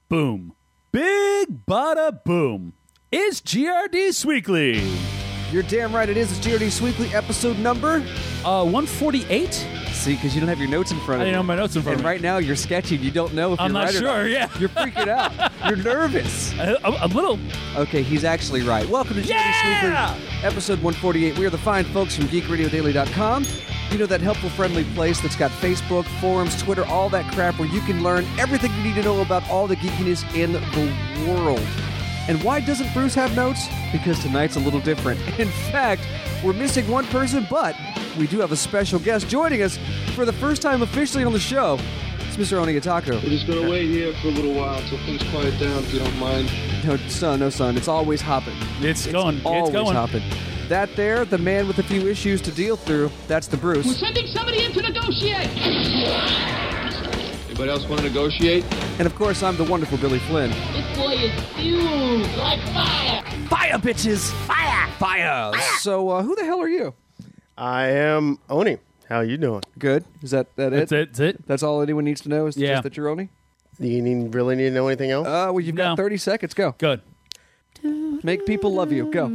boom. Big bada boom. It's GRD's Weekly. You're damn right it is. It's GRD's Weekly episode number. 148? See, because you don't have your notes in front I of you. didn't have my notes in front And of me. right now you're sketching. You don't know if I'm you're not right or sure, not. yeah. You're freaking out. You're nervous. A little. Okay, he's actually right. Welcome to Yeah! GRD's Weekly, episode 148. We are the fine folks from GeekRadioDaily.com. You know, that helpful, friendly place that's got Facebook, forums, Twitter, all that crap where you can learn everything you need to know about all the geekiness in the world. And why doesn't Bruce have notes? Because tonight's a little different. In fact, we're missing one person, but we do have a special guest joining us for the first time officially on the show. It's Mr. Onigatako. We're just gonna wait here for a little while until things quiet down, if you don't mind. No, son. It's always hopping. It's going. Always It's going. hopping. That there, the man with a few issues to deal through, that's the We're Bruce. sending somebody in to negotiate. Anybody else want to negotiate? And of course, I'm the wonderful Billy Flynn. This boy is fused like fire. Fire, bitches! Fire! Fire! So, who the hell are you? I am Oni. How you doing? Good. Is that it? That's it. That's all anyone needs to know is Yeah. just that you're Oni? You really need to know anything else? Well, you've got No. 30 seconds. Go. Good. Make people love you. Go.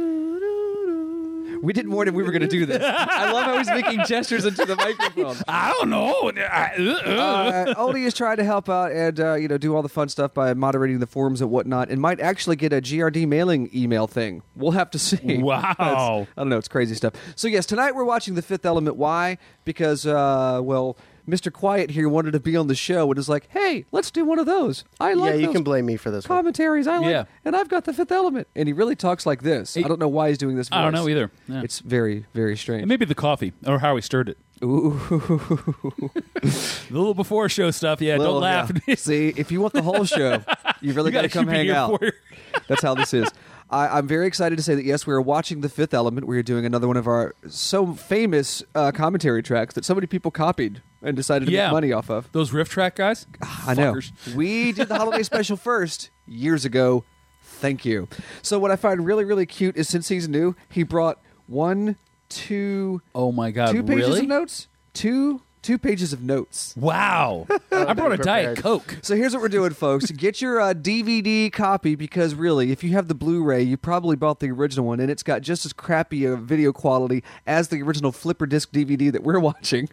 We didn't warn him we were going to do this. I love how he's making gestures into the microphone. I don't know. Oni is trying to help out and do all the fun stuff by moderating the forums and whatnot, and might actually get a GRD mailing email thing. We'll have to see. Wow. I don't know. It's crazy stuff. So yes, tonight we're watching The Fifth Element. Why? Because Mr. Quiet here wanted to be on the show and is like, hey, let's do one of those. I like yeah, you those can blame me for this one. commentaries. I like, Yeah. and I've got The Fifth Element, and he really talks like this. I don't know why he's doing this voice. I don't know either. Yeah. It's very, very strange. It may be the coffee or how he stirred it. Ooh. The little before show stuff. Yeah, Little, don't laugh. yeah. See, if you want the whole show, you really You got to gotta come keep it hang here out. for you. That's how this is. I'm very excited to say that, yes, we are watching The Fifth Element. We are doing another one of our so famous commentary tracks that so many people copied and decided to Yeah. make money off of. Those riff track guys. I know. Fuckers. We did the holiday special first years ago. Thank you. So what I find really, really cute is since he's new, he brought two Oh my god! pages really? of notes. Two pages of notes. Wow! I brought a Diet prepared. Coke. So here's what we're doing, folks. Get your DVD copy because really, if you have the Blu-ray, you probably bought the original one, and it's got just as crappy a video quality as the original flipper disc DVD that we're watching.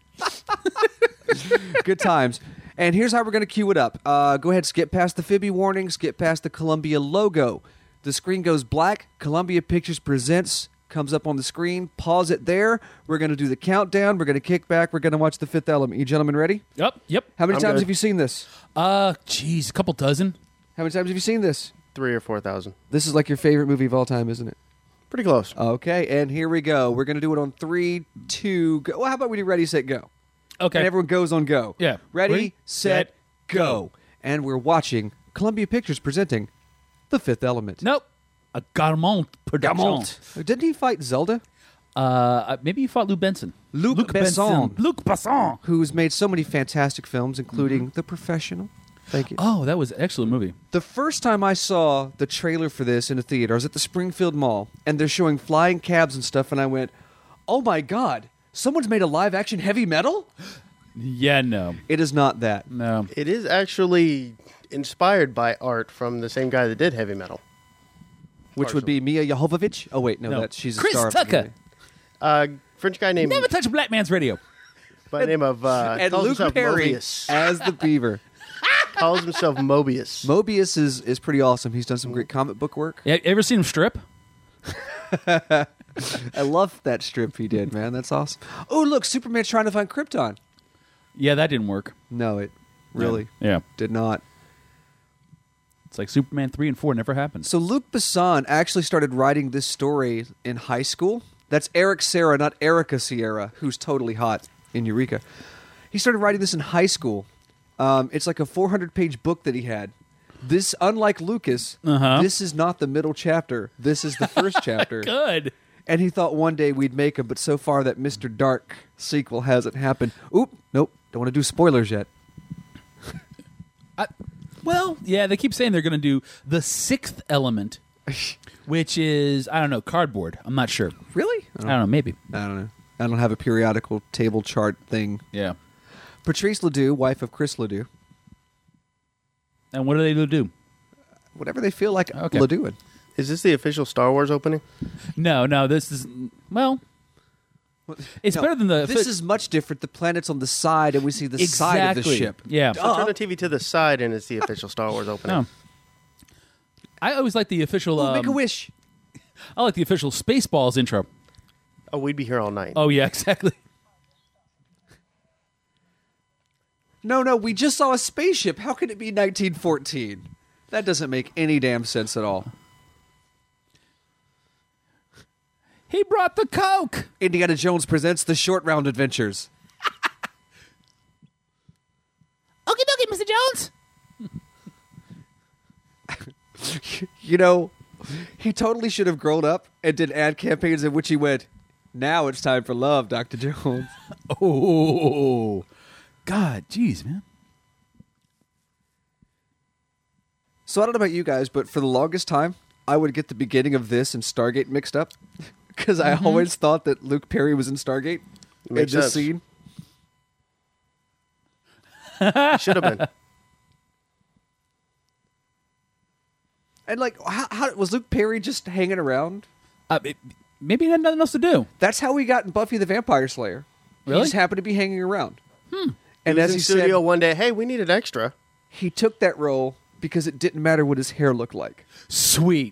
Good times. And here's how we're going to cue it up. Go ahead, skip past the Phoebe warning, skip past the Columbia logo. The screen goes black. Columbia Pictures Presents comes up on the screen. Pause it there. We're going to do the countdown. We're going to kick back. We're going to watch The Fifth Element. You gentlemen ready? Yep. How many I'm times good. have you seen this? Geez, a couple dozen. How many times have you seen this? 3,000 or 4,000. This is like your favorite movie of all time, isn't it? Pretty close. Okay, and here we go. We're going to do it on 3, 2, go. Well, how about we do ready, set, go? Okay. And everyone goes on go. Yeah. Ready, Ready, set, set, go. And we're watching Columbia Pictures presenting The Fifth Element. Nope. A Gaumont production. Didn't he fight Zelda? Maybe you fought Lou Benson. Luc Besson. Luc Besson. Who's made so many fantastic films, including The Professional. Thank you. Oh, that was an excellent movie. The first time I saw the trailer for this in a theater, I was at the Springfield Mall, and they're showing flying cabs and stuff, and I went, oh my God, someone's made a live-action heavy metal? Yeah, no. It is not that. No. It is actually inspired by art from the same guy that did heavy metal. Which would be Mia Jovovich? Oh, wait, no, No. she's a Chris star. of the Tucker. movie. French guy named Never touch a black man's radio. by the name of And calls Luke himself Perry Mobius. as the Beaver. Calls himself Mobius. Mobius is pretty awesome. He's done some great comic book work. Yeah, ever seen him strip? I love that strip he did, man. That's awesome. Oh, look, Superman's trying to find Krypton. Yeah, that didn't work. No, it really Yeah. did not. It's like Superman 3 and 4 never happened. So Luc Besson actually started writing this story in high school. That's Eric Serra, not Erica Sierra, who's totally hot in Eureka. He started writing this in high school. It's like a 400-page book that he had. This, unlike Lucas, this is not the middle chapter. This is the first chapter. Good. And he thought one day we'd make him, but so far that Mr. Dark sequel hasn't happened. Oop, nope, don't want to do spoilers yet. Well, yeah, they keep saying they're going to do the Sixth Element, which is, I don't know, cardboard. I'm not sure. Really? I don't know, maybe. I don't know. I don't have a periodical table chart thing. Yeah. Patrice Ledoux, wife of Chris Ledoux. And what do they do? Whatever they feel like Okay. doing. Is this the official Star Wars opening? No, this is it's No, better than the. This is much different. The planet's on the side, and we see the side of the Exactly. ship. Yeah. So turn the TV to the side, and it's the official Star Wars opening. No. I always like the official. Make a wish. I like the official Spaceballs intro. Oh, we'd be here all night. Oh yeah, exactly. No, we just saw a spaceship. How could it be 1914? That doesn't make any damn sense at all. He brought the Coke. Indiana Jones presents the Short Round Adventures. Okie dokie, Mr. Jones. You know, he totally should have grown up and did ad campaigns in which he went, "Now it's time for love, Dr. Jones." Oh, God, jeez, man. So I don't know about you guys, but for the longest time, I would get the beginning of this and Stargate mixed up because I always thought that Luke Perry was in Stargate Makes in this sense. scene. Should have been. And like, how was Luke Perry just hanging around? Maybe he had nothing else to do. That's how we got in Buffy the Vampire Slayer. Really? He just happened to be hanging around. And He as was he in said, studio one day, hey, we need an extra. he took that role because it didn't matter what his hair looked like. Sweet.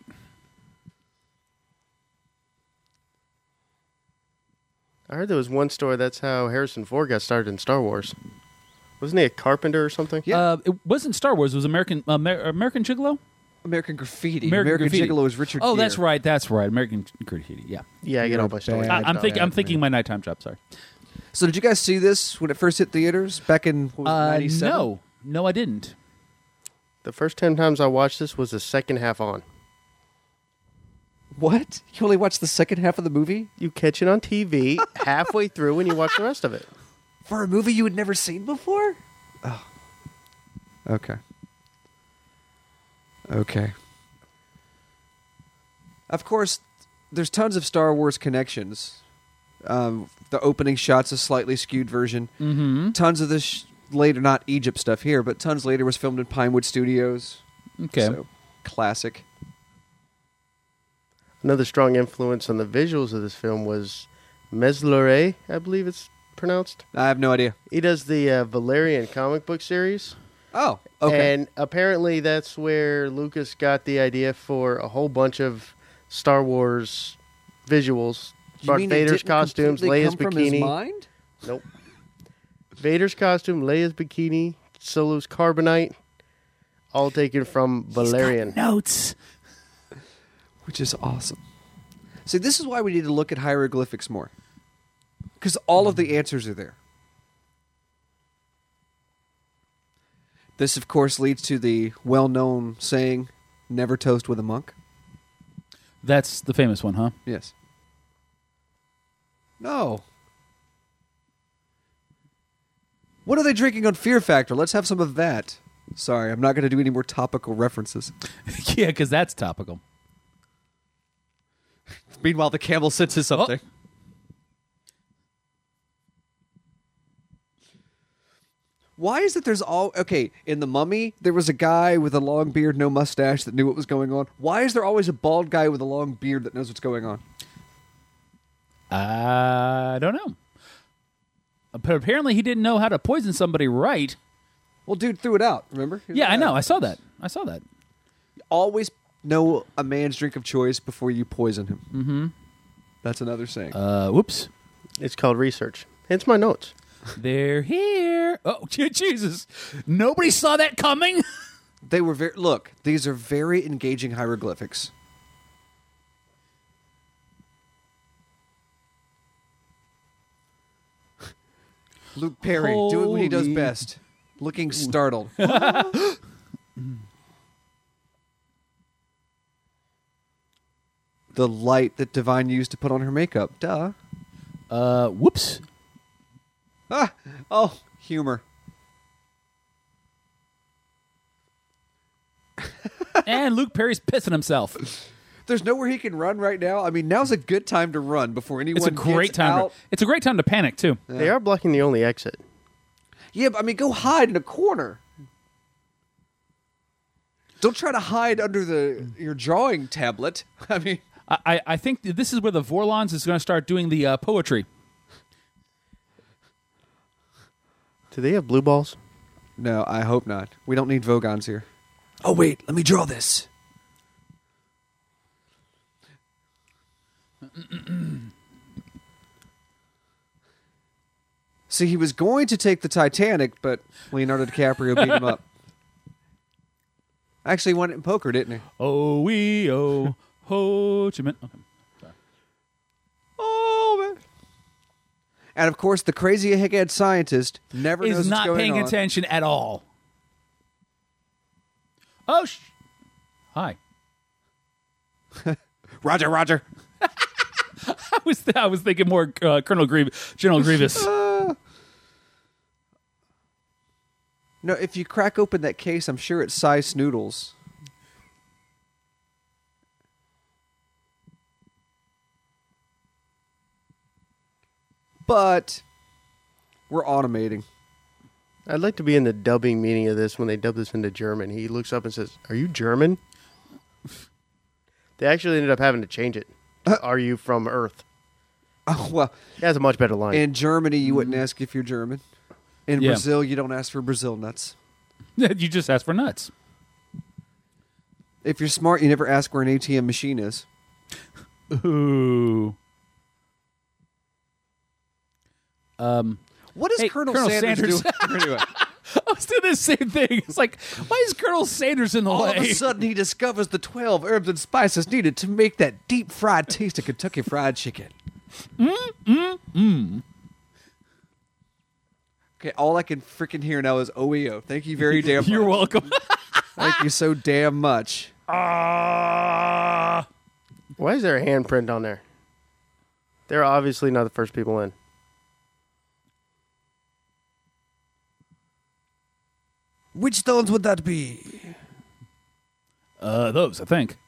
I heard there was one story that's how Harrison Ford got started in Star Wars. Wasn't he a carpenter or something? Yeah. It wasn't Star Wars. It was American Gigolo. American Graffiti. American Graffiti. Gigolo is Richard Oh, Gere. that's right. That's right. American Graffiti. Yeah. Yeah, I get all my stories. bad- I'm thinking my nighttime job. Sorry. So did you guys see this when it first hit theaters back in 97? No, I didn't. The first 10 times I watched this was the second half on. What? You only watched the second half of the movie? You catch it on TV halfway through and you watch the rest of it. For a movie you had never seen before? Oh. Okay. Okay. Of course, there's tons of Star Wars connections. The opening shot's a slightly skewed version. Mm-hmm. Tons of this later, not Egypt stuff here, but tons later was filmed in Pinewood Studios. Okay. So, classic. Another strong influence on the visuals of this film was Meslore, I believe it's pronounced. I have no idea. He does the Valerian comic book series. Oh, okay. And apparently that's where Lucas got the idea for a whole bunch of Star Wars visuals. You Brought mean it Vader's didn't costumes, completely Leia's come from his bikini. mind? Nope. Vader's costume, Leia's bikini, Solo's carbonite, all taken from Valerian. Notes. Which is awesome. See, this is why we need to look at hieroglyphics more. Because all of the answers are there. This, of course, leads to the well-known saying, never toast with a monk. That's the famous one, huh? Yes. No. What are they drinking on Fear Factor? Let's have some of that. Sorry, I'm not going to do any more topical references. Yeah, because that's topical. Meanwhile, the camel senses something. Why is it there's all... Okay, in The Mummy, there was a guy with a long beard, no mustache, that knew what was going on. Why is there always a bald guy with a long beard that knows what's going on? I don't know. But apparently he didn't know how to poison somebody right. Well, dude threw it out, remember? He was Yeah, like, I know. I saw that. Always know a man's drink of choice before you poison him. Mm-hmm. That's another saying. Whoops. It's called research. Hence my notes. They're here. Oh, Jesus. Nobody saw that coming. They were very... Look, these are very engaging hieroglyphics. Luke Perry doing what he does Holy- best. Looking startled. The light that Divine used to put on her makeup. Duh. Whoops. Ah! Oh, humor. And Luke Perry's pissing himself. There's nowhere he can run right now. I mean, now's a good time to run before anyone It's a great gets time. out. It's a great time to panic too. They are blocking the only exit. Yeah, but I mean, go hide in a corner. Don't try to hide under your drawing tablet. I mean, I think this is where the Vorlons is going to start doing the poetry. Do they have blue balls? no, I hope not. We don't need Vogons here. Oh, wait, let me draw this. See, he was going to take the Titanic, but Leonardo DiCaprio beat him up. Actually, he won it in poker, didn't he? Oh, we, oh, Ho Chi Minh. Okay. Sorry. Oh, man. And, of course, the crazy egghead scientist never knows Is what's not going paying on. attention at all. Oh, hi. Roger, Roger. I was thinking more General Grievous. No, if you crack open that case, I'm sure it's size noodles. But we're automating. I'd like to be in the dubbing meeting of this when they dub this into German. He looks up and says, "Are you German?" They actually ended up having to change it. Are you from Earth? Oh, well, He has a much better line. in Germany, you wouldn't ask if you're German. In Yeah. Brazil, you don't ask for Brazil nuts. You just asked for nuts. If you're smart, you never ask where an ATM machine is. Ooh. What is Hey, Colonel Colonel Sanders, Sanders. doing? Anyway, I was doing the same thing. It's like, why is Colonel Sanders in the all of way? a sudden, he discovers the 12 herbs and spices needed to make that deep fried taste of Kentucky Fried Chicken. Okay, all I can freaking hear now is OEO. Thank you very damn much. You're welcome. Thank you so damn much. Why is there a handprint on there? They're obviously not the first people in. Which stones would that be? Those, I think.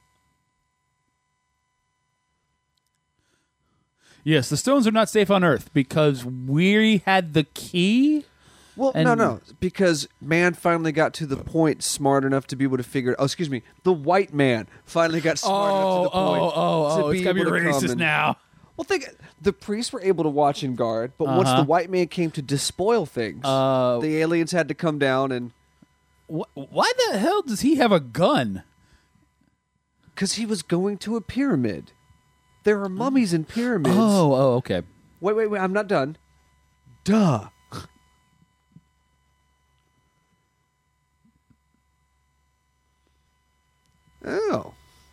Yes, the stones are not safe on Earth because we had the key. Well, And- no. Because man finally got to the point smart enough to be able to figure... Oh, excuse me. The white man finally got smart enough to the point to It's be got to be able to come racist and- now. Well, the priests were able to watch and guard, but once the white man came to despoil things, the aliens had to come down and... Why the hell does he have a gun? Because he was going to a pyramid. There are mummies in pyramids. Oh, okay. Wait, I'm not done. Duh. Oh.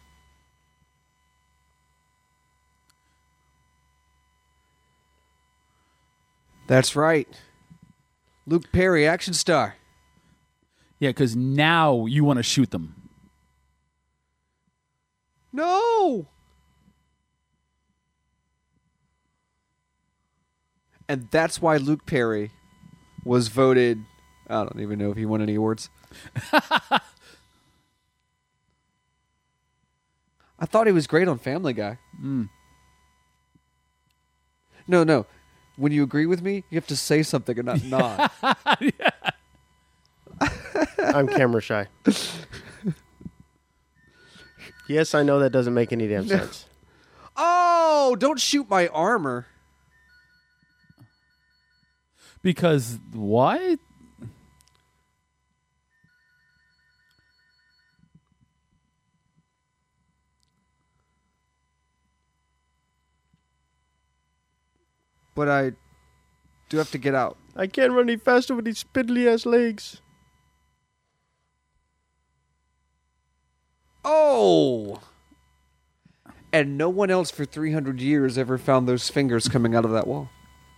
That's right. Luke Perry, action star. Yeah, because now you want to shoot them. No. And that's why Luke Perry was voted. I don't even know if he won any awards. I thought he was great on Family Guy. No. When you agree with me, you have to say something and not nod. I'm camera shy. Yes, I know that doesn't make any damn sense. Oh, don't shoot my armor. Because what? But I do have to get out. I can't run any faster with these spindly ass legs. Oh! And no one else for 300 years ever found those fingers coming out of that wall.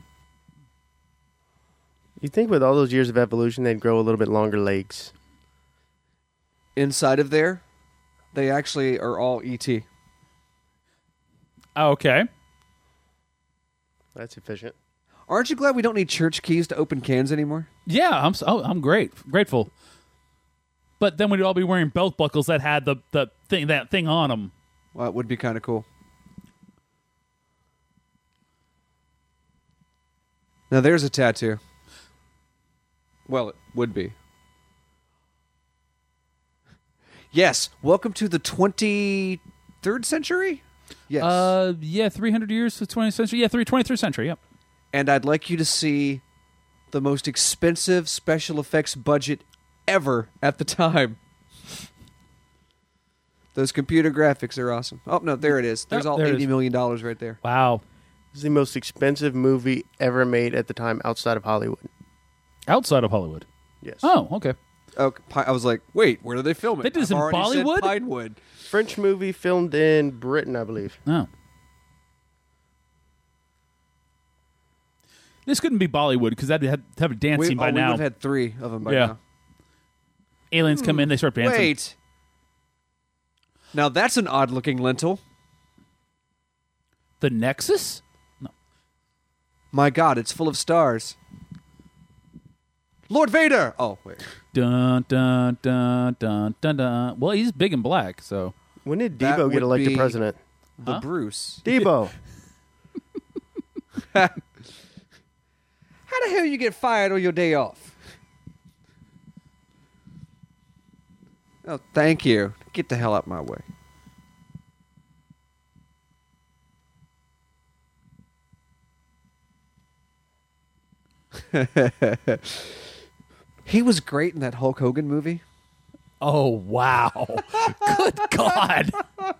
You think with all those years of evolution, they'd grow a little bit longer legs? Inside of there, they actually are all E.T. Okay. That's efficient. Aren't you glad we don't need church keys to open cans anymore? Yeah, I'm grateful. But then we'd all be wearing belt buckles that had the thing on them. Well, it would be kind of cool. Now there's a tattoo. Well, it would be. Yes. Welcome to the 23rd century? Yes. Yeah, 300 years to the 20th century. Yeah, 23rd century, yep. And I'd like you to see the most expensive special effects budget ever at the time. Those computer graphics are awesome. Oh, no, there it is. There's all there it $80 is. million right there. Wow. This is the most expensive movie ever made at the time outside of Hollywood. Outside of Hollywood. Yes. Oh, okay. Oh, I was like, wait, where do they film it? They did this I've in already said Bollywood? Pinewood. French movie filmed in Britain, I believe. Oh. This couldn't be Bollywood because that'd have a dance scene by we now. would have had 3 of them by Yeah. now. Aliens come in, they start dancing. Wait. Now that's an odd-looking lentil. The Nexus? My God, it's full of stars. Lord Vader! Oh, wait. Dun, dun, dun, dun, dun, dun. Well, he's big and black, so. When did That Debo get would elected be- president? The Huh? Bruce. Debo. How the hell you get fired on your day off? Oh, thank you. Get the hell out my way. He was great in that Hulk Hogan movie. Oh, wow. Good God.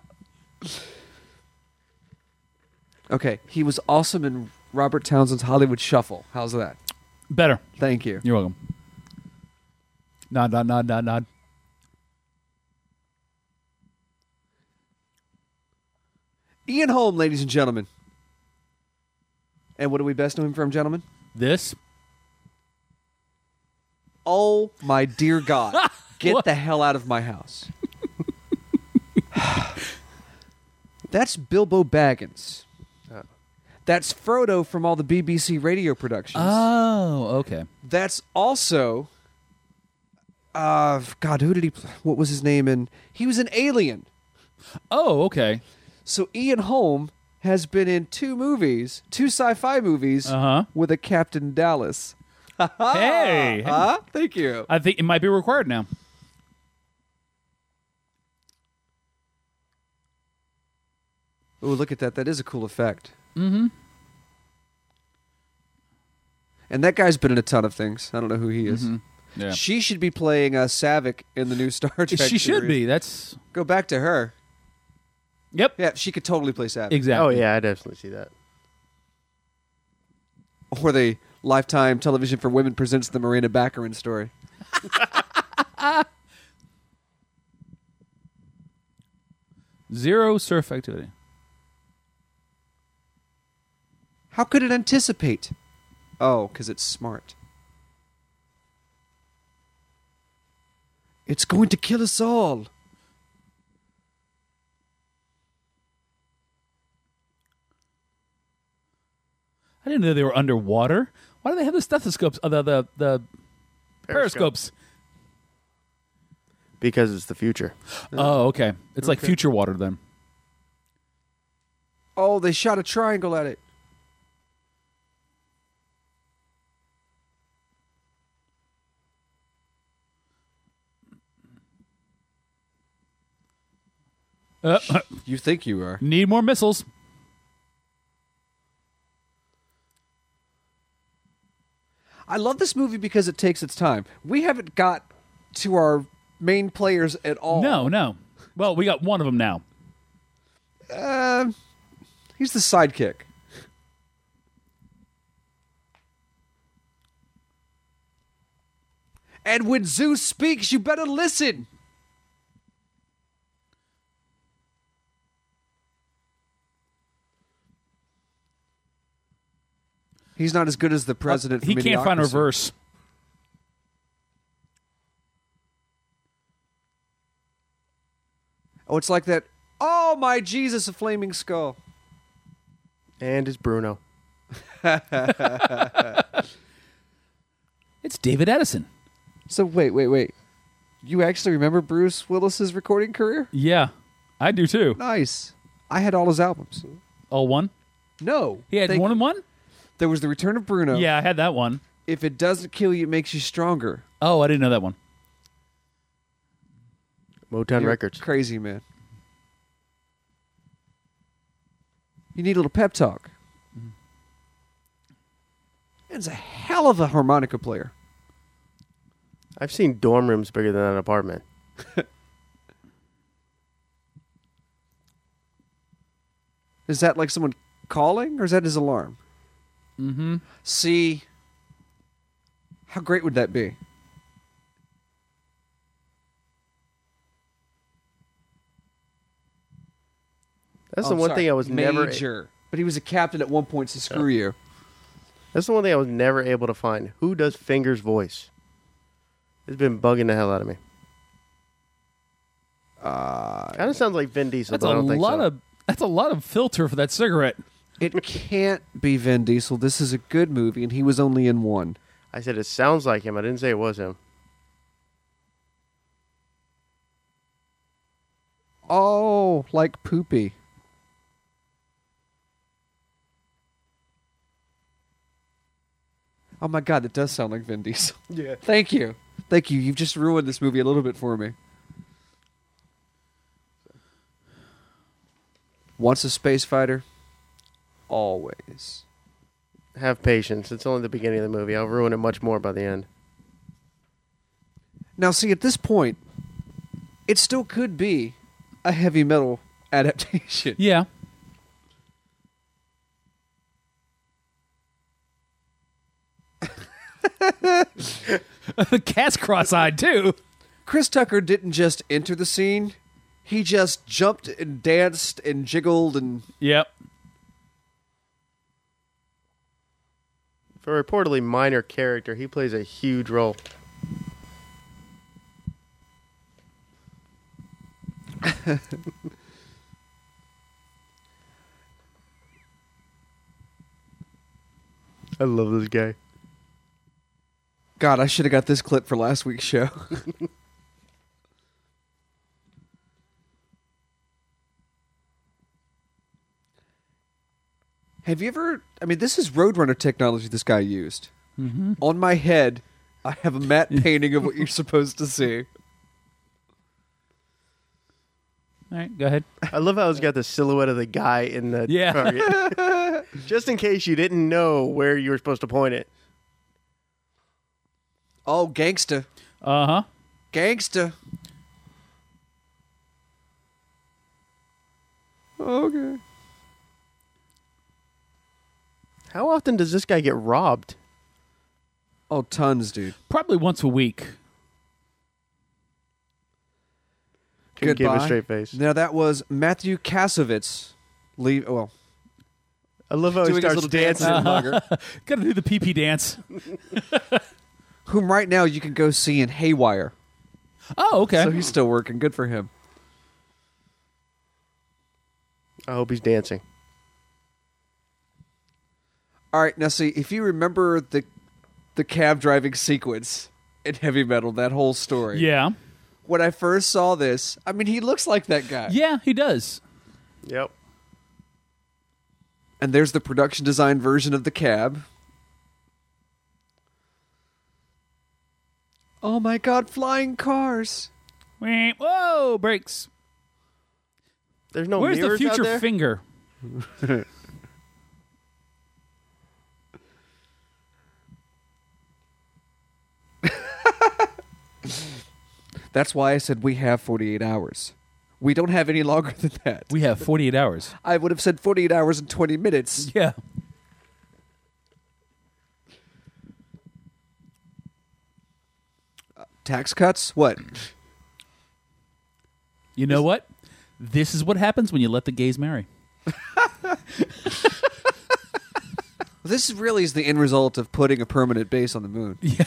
Okay, he was awesome in Robert Townsend's Hollywood Shuffle. How's that? Better. Thank you. You're welcome. Nod, nod, nod, nod, nod. Ian Holm, ladies and gentlemen. And what do we best know him from, gentlemen? This? Oh, my dear God. Get What? the hell out of my house. That's Bilbo Baggins. That's Frodo from all the BBC radio productions. Oh, okay. That's also... God, who did he... What was his name? He was an alien. Oh, okay. So Ian Holm has been in 2 movies, 2 sci-fi movies, Uh-huh. with a Captain Dallas. Hey. Huh? Thank you. I think it might be required now. Oh, look at that. That is a cool effect. Mm-hmm. And that guy's been in a ton of things. I don't know who he is. Yeah. She should be playing Savick in the new Star Trek She should series. be. That's... Go back to her. Yep. Yeah, she could totally play Savick. Exactly. Oh, yeah, I definitely see that. Or the Lifetime Television for Women presents the Marina Baccarin story. Zero surf activity. How could it anticipate? Oh, because it's smart. It's going to kill us all. I didn't know they were underwater. Why do they have the stethoscopes? The periscopes. Because it's the future. Oh, okay. It's like future water then. Oh, they shot a triangle at it. You think you are. Need more missiles. I love this movie because it takes its time. We haven't got to our main players at all. No. Well, we got one of them now. He's the sidekick. And when Zeus speaks, you better listen. He's not as good as the president. He from can't find Idiocracy. reverse. Oh, it's like that. Oh my Jesus, a flaming skull. And it's Bruno. It's David Edison. So wait. You actually remember Bruce Willis's recording career? Yeah, I do too. Nice. I had all his albums. All one? No. He had Thank- one and one? There was The Return of Bruno. Yeah, I had that one. If it doesn't kill you, it makes you stronger. Oh, I didn't know that one. Motown You're Records. crazy, man. You need a little pep talk. It's a hell of a harmonica player. I've seen dorm rooms bigger than an apartment. Is that like someone calling, or is that his alarm? Mm-hmm. See, how great would that be? That's Oh, the one sorry, thing I was never. Major. But he was a captain at one point, so screw you. That's the one thing I was never able to find. Who does Finger's voice? It's been bugging the hell out of me. Kind of sounds like Vin Diesel. That's but I a don't think lot so. of. That's a lot of filter for that cigarette. It can't be Vin Diesel. This is a good movie, and he was only in one. I said it sounds like him. I didn't say it was him. Oh, like Poopy. Oh my God, it does sound like Vin Diesel. Yeah. Thank you. Thank you. You've just ruined this movie a little bit for me. Once a space fighter, always. Have patience. It's only the beginning of the movie. I'll ruin it much more by the end. Now, see, at this point, it still could be a heavy metal adaptation. Yeah. The cat's cross-eyed too. Chris Tucker didn't just enter the scene. He just jumped and danced and jiggled and... Yep. For a reportedly minor character, he plays a huge role. I love this guy. God, I should have got this clip for last week's show. Have you ever... I mean, this is Roadrunner technology this guy used. Mm-hmm. On my head, I have a matte painting of what you're supposed to see. All right, go ahead. I love how it's got the silhouette of the guy in the Yeah. target. Just in case you didn't know where you were supposed to point it. Oh, gangsta. Uh-huh. Gangsta. Okay. How often does this guy get robbed? Oh, tons, dude. Probably once a week. Couldn't give a Goodbye. straight face. Now, that was Matthew Kasovitz. Well, I love how he doing his starts little dance dancing. in Bugger, Gotta do the pee-pee dance. whom right now you can go see in Haywire. Oh, okay. So he's still working. Good for him. I hope he's dancing. All right, now see, if you remember the cab driving sequence in Heavy Metal, that whole story. Yeah. When I first saw this, I mean, he looks like that guy. Yeah, he does. Yep. And there's the production design version of the cab. Oh my God, flying cars. Whoa, brakes. There's no Where's the mirrors out future there? finger? That's why I said we have 48 hours. We don't have any longer than that. We have 48 hours. I would have said 48 hours and 20 minutes. Yeah. Tax cuts? What? You know what? This is what happens when you let the gays marry. This really is the end result of putting a permanent base on the moon. Yeah.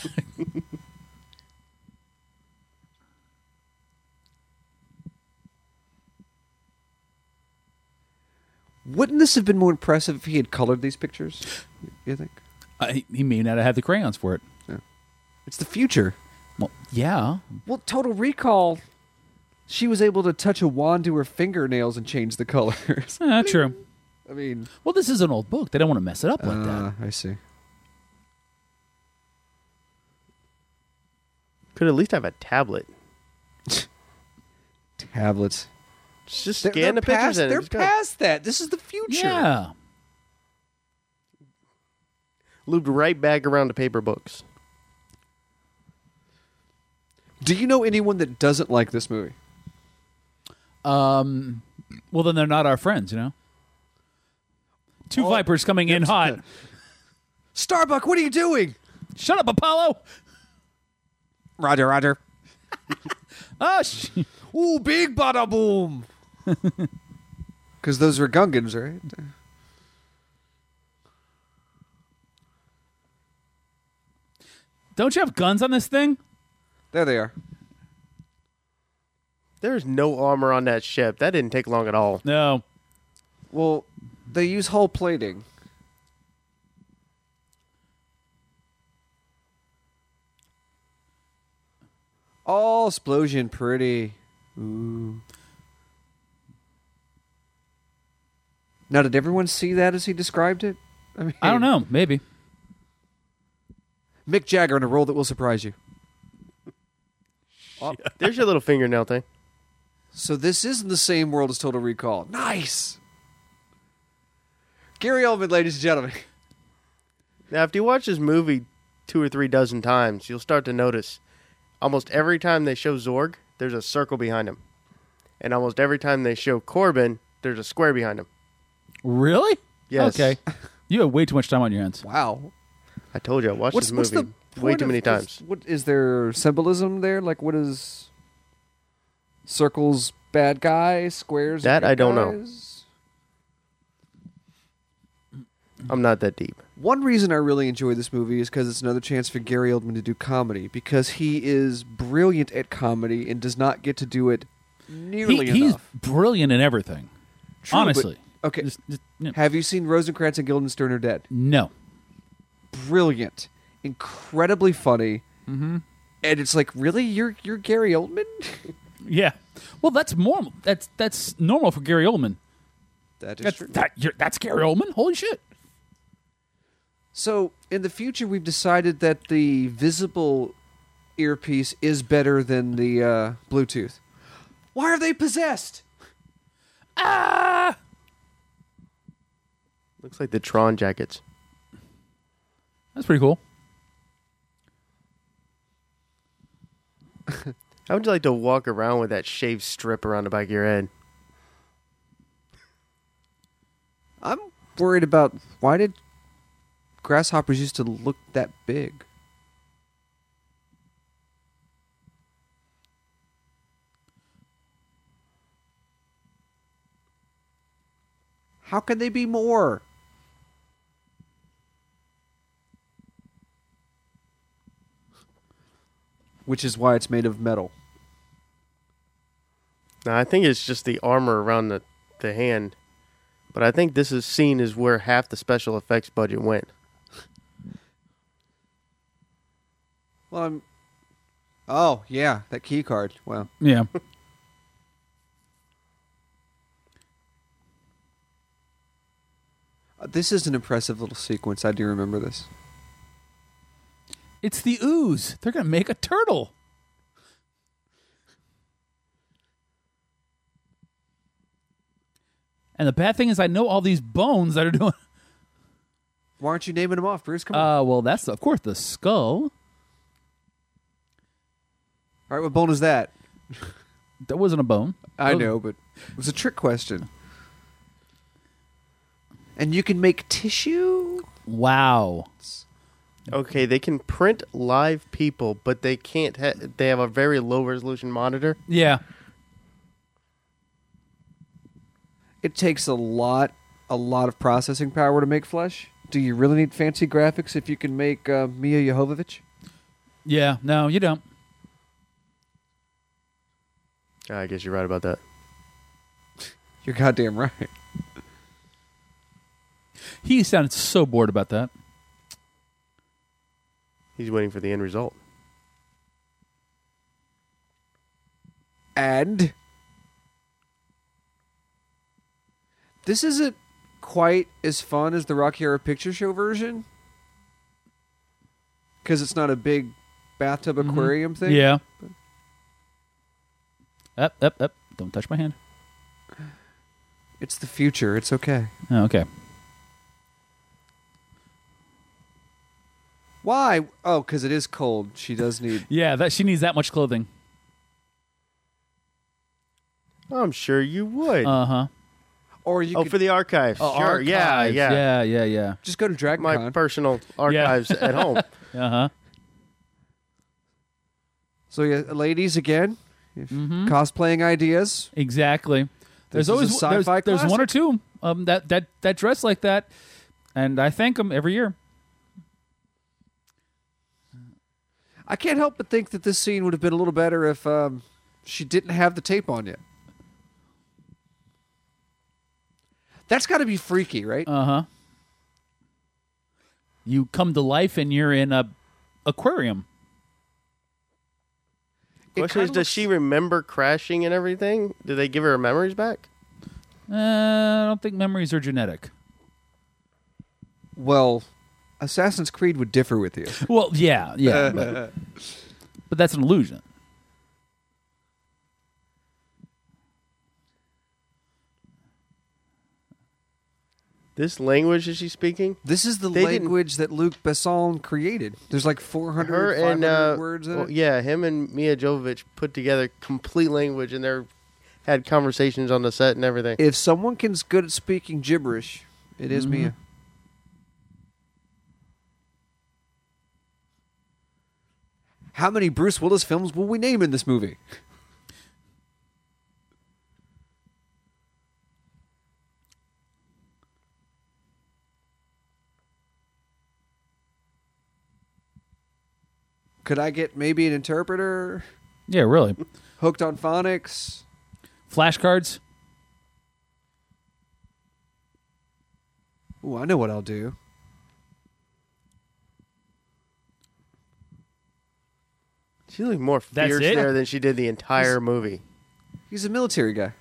Wouldn't this have been more impressive if he had colored these pictures? You think? He may not have the crayons for it. It's the future. Well, yeah. Well, Total Recall, she was able to touch a wand to her fingernails and change the colors. True. I mean... Well, this is an old book. They don't want to mess it up like that. I see. Could at least have a tablet. Tablets. Just They're scan the pictures past, in it. They're It's good. past that. This is the future. Yeah. Looped right back around to paper books. Do you know anyone that doesn't like this movie? Well, then they're not our friends, you know? Two Vipers coming in hot. Starbuck, what are you doing? Shut up, Apollo! Roger, Roger. Oh, Ooh, big bada boom. Because those are Gungans, right? Don't you have guns on this thing? There they are. There's no armor on that ship. That didn't take long at all. No. Well, they use hull plating. All explosion pretty. Ooh. Now, did everyone see that as he described it? mean, I don't know. Maybe. Mick Jagger in a role that will surprise you. Oh, there's your little fingernail thing. So this isn't the same world as Total Recall. Nice! Gary Oldman, ladies and gentlemen. Now, if you watch this movie 2 or 3 dozen times, you'll start to notice almost every time they show Zorg, there's a circle behind him. And almost every time they show Corbin, there's a square behind him. Really? Yes. Okay. You have way too much time on your hands. Wow. I told you, I watched this movie way point too many times. What is there symbolism there? Like, what is circles bad guys, squares? That good I don't know. guys? I'm not that deep. One reason I really enjoy this movie is because it's another chance for Gary Oldman to do comedy, because he is brilliant at comedy and does not get to do it nearly He's enough. brilliant in everything. True, honestly. but- okay. Yeah. Have you seen Rosencrantz and Guildenstern Are Dead? No. Brilliant, incredibly funny, and it's like, really, you're Gary Oldman? Yeah. Well, that's normal. That's normal for Gary Oldman. That is That's true. that's Gary Oldman. Holy shit. So, in the future, we've decided that the visible earpiece is better than the Bluetooth. Why are they possessed? Ah! Looks like the Tron jackets. That's pretty cool. How would you like to walk around with that shaved strip around the back of your head? I'm worried about, why did grasshoppers used to look that big? How can they be more? Which is why it's made of metal. Now, I think it's just the armor around the hand. But I think this is seen as where half the special effects budget went. Well, oh, yeah, that key card. Wow. Yeah. This is an impressive little sequence. I do remember this. It's the ooze. They're going to make a turtle. And the bad thing is I know all these bones that are doing... Why aren't you naming them off, Bruce? Come on. well, that's, of course, the skull. All right, what bone is that? That wasn't a bone. I know, but it was a trick question. And you can make tissue? Wow. Okay, they can print live people, but they can't. They have a very low resolution monitor. Yeah. It takes a lot of processing power to make flesh. Do you really need fancy graphics if you can make Mia Jovovich? Yeah. No, you don't. I guess you're right about that. You're goddamn right. He sounded so bored about that. He's waiting for the end result. And this isn't quite as fun as the Rocky Horror Picture Show version, because it's not a big bathtub aquarium thing. Yeah. Up. Don't touch my hand. It's the future. It's okay. Oh, okay. Why? Oh, because it is cold. She does need... Yeah, she needs that much clothing. I'm sure you would. Uh-huh. Or you could for the archives. Oh, sure. archives. Yeah. just go to Dragon My Con. personal archives at home. Uh-huh. So, yeah, ladies, again, if cosplaying ideas. Exactly. There's This is always a sci-fi there's one or classic. two that dress like that, and I thank them every year. I can't help but think that this scene would have been a little better if she didn't have the tape on yet. That's got to be freaky, right? Uh-huh. You come to life and you're in a aquarium. Question is, does she remember crashing and everything? Did they give her her memories back? I don't think memories are genetic. Well, Assassin's Creed would differ with you. Well, yeah, but that's an illusion. This language is she speaking? This is the They didn't- language that Luc Besson created. There's like 400, Her 500 and words in it. yeah, him and Mia Jovovich put together complete language, and they had conversations on the set and everything. If someone is good at speaking gibberish, it is Mia. How many Bruce Willis films will we name in this movie? Could I get maybe an interpreter? Yeah, really. Hooked on phonics? Flashcards. Ooh, I know what I'll do. She looked more That's fierce it? there than she did the entire movie. He's a military guy.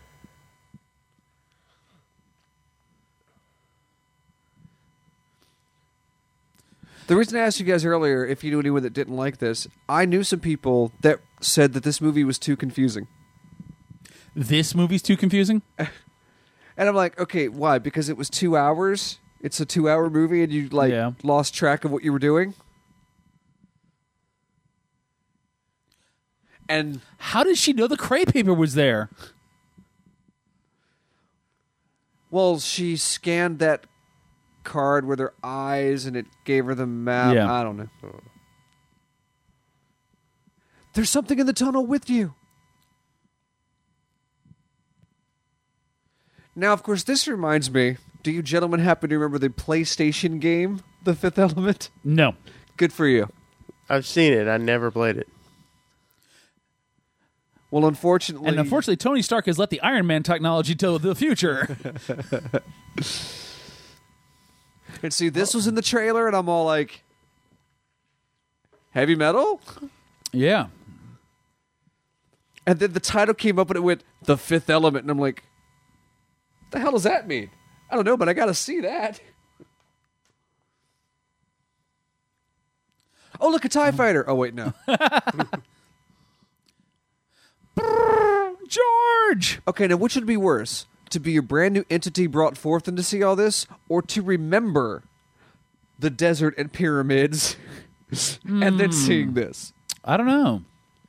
The reason I asked you guys earlier if you knew anyone that didn't like this, I knew some people that said that this movie was too confusing. This movie's too confusing. And I'm like, okay, why? Because it was 2 hours? It's a 2-hour movie and you Yeah. lost track of what you were doing? And How did she know the cray paper was there? well, she scanned that card with her eyes and it gave her the map. Yeah. I don't know. There's something in the tunnel with you. Now, of course, this reminds me. Do you gentlemen happen to remember the PlayStation game, The Fifth Element? No. Good for you. I've seen it. I never played it. Well, unfortunately... And unfortunately, Tony Stark has let the Iron Man technology to the future. And see, this was in the trailer, and I'm all like, heavy metal? Yeah. And then the title came up, and it went, The Fifth Element, and I'm like, what the hell does that mean? I don't know, but I got to see that. Oh, look, a TIE fighter. Oh, wait, no. George! Okay, now which would be worse? To be a brand new entity brought forth and to see all this, or to remember the desert and pyramids and then seeing this? I don't know.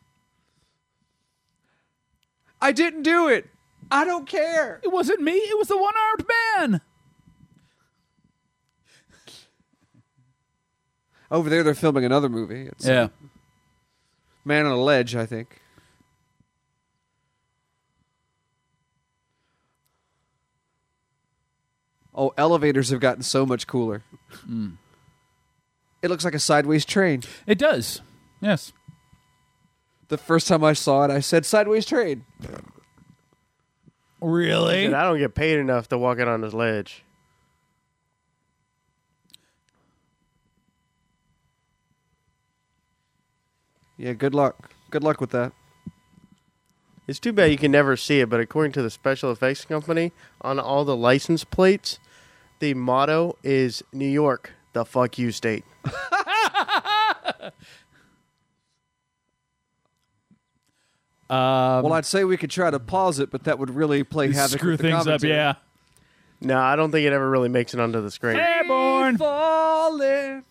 I didn't do it. I don't care. It wasn't me. It was the one-armed man. Over there, they're filming another movie. It's Yeah. Man on a Ledge, I think. Oh, elevators have gotten so much cooler. It looks like a sideways train. It does. Yes. The first time I saw it, I said, sideways train. Really? And I don't get paid enough to walk it on this ledge. Yeah, good luck. Good luck with that. It's too bad you can never see it, but according to the special effects company, on all the license plates, the motto is New York, the fuck you state. Well, I'd say we could try to pause it, but that would really play havoc screw with the things up, commentary. yeah. No, I don't think it ever really makes it onto the screen. Airborne. Falling.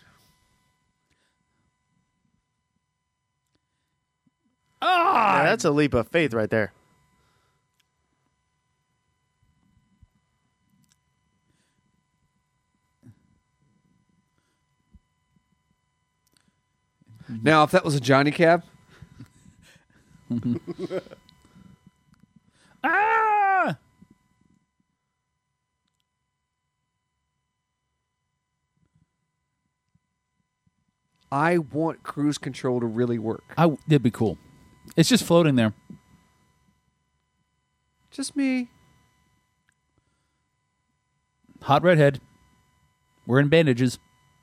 Now, that's a leap of faith right there. Now, if that was a Johnny Cab, Ah! I want cruise control to really work. That'd be cool. It's just floating there. Just me. Hot redhead. We're in bandages.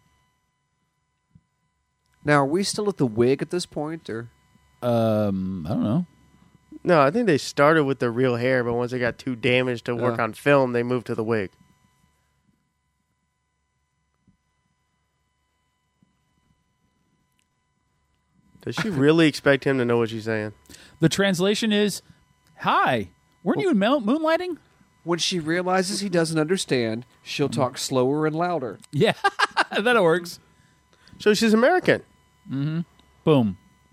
Now, are we still at the wig at this point, or I don't know. No, I think they started with the real hair, but once it got too damaged to work on film, they moved to the wig. Does she really expect him to know what she's saying? The translation is, "Hi, weren't you moonlighting?" when she realizes he doesn't understand, she'll talk slower and louder? Yeah, that works. So she's American. Boom.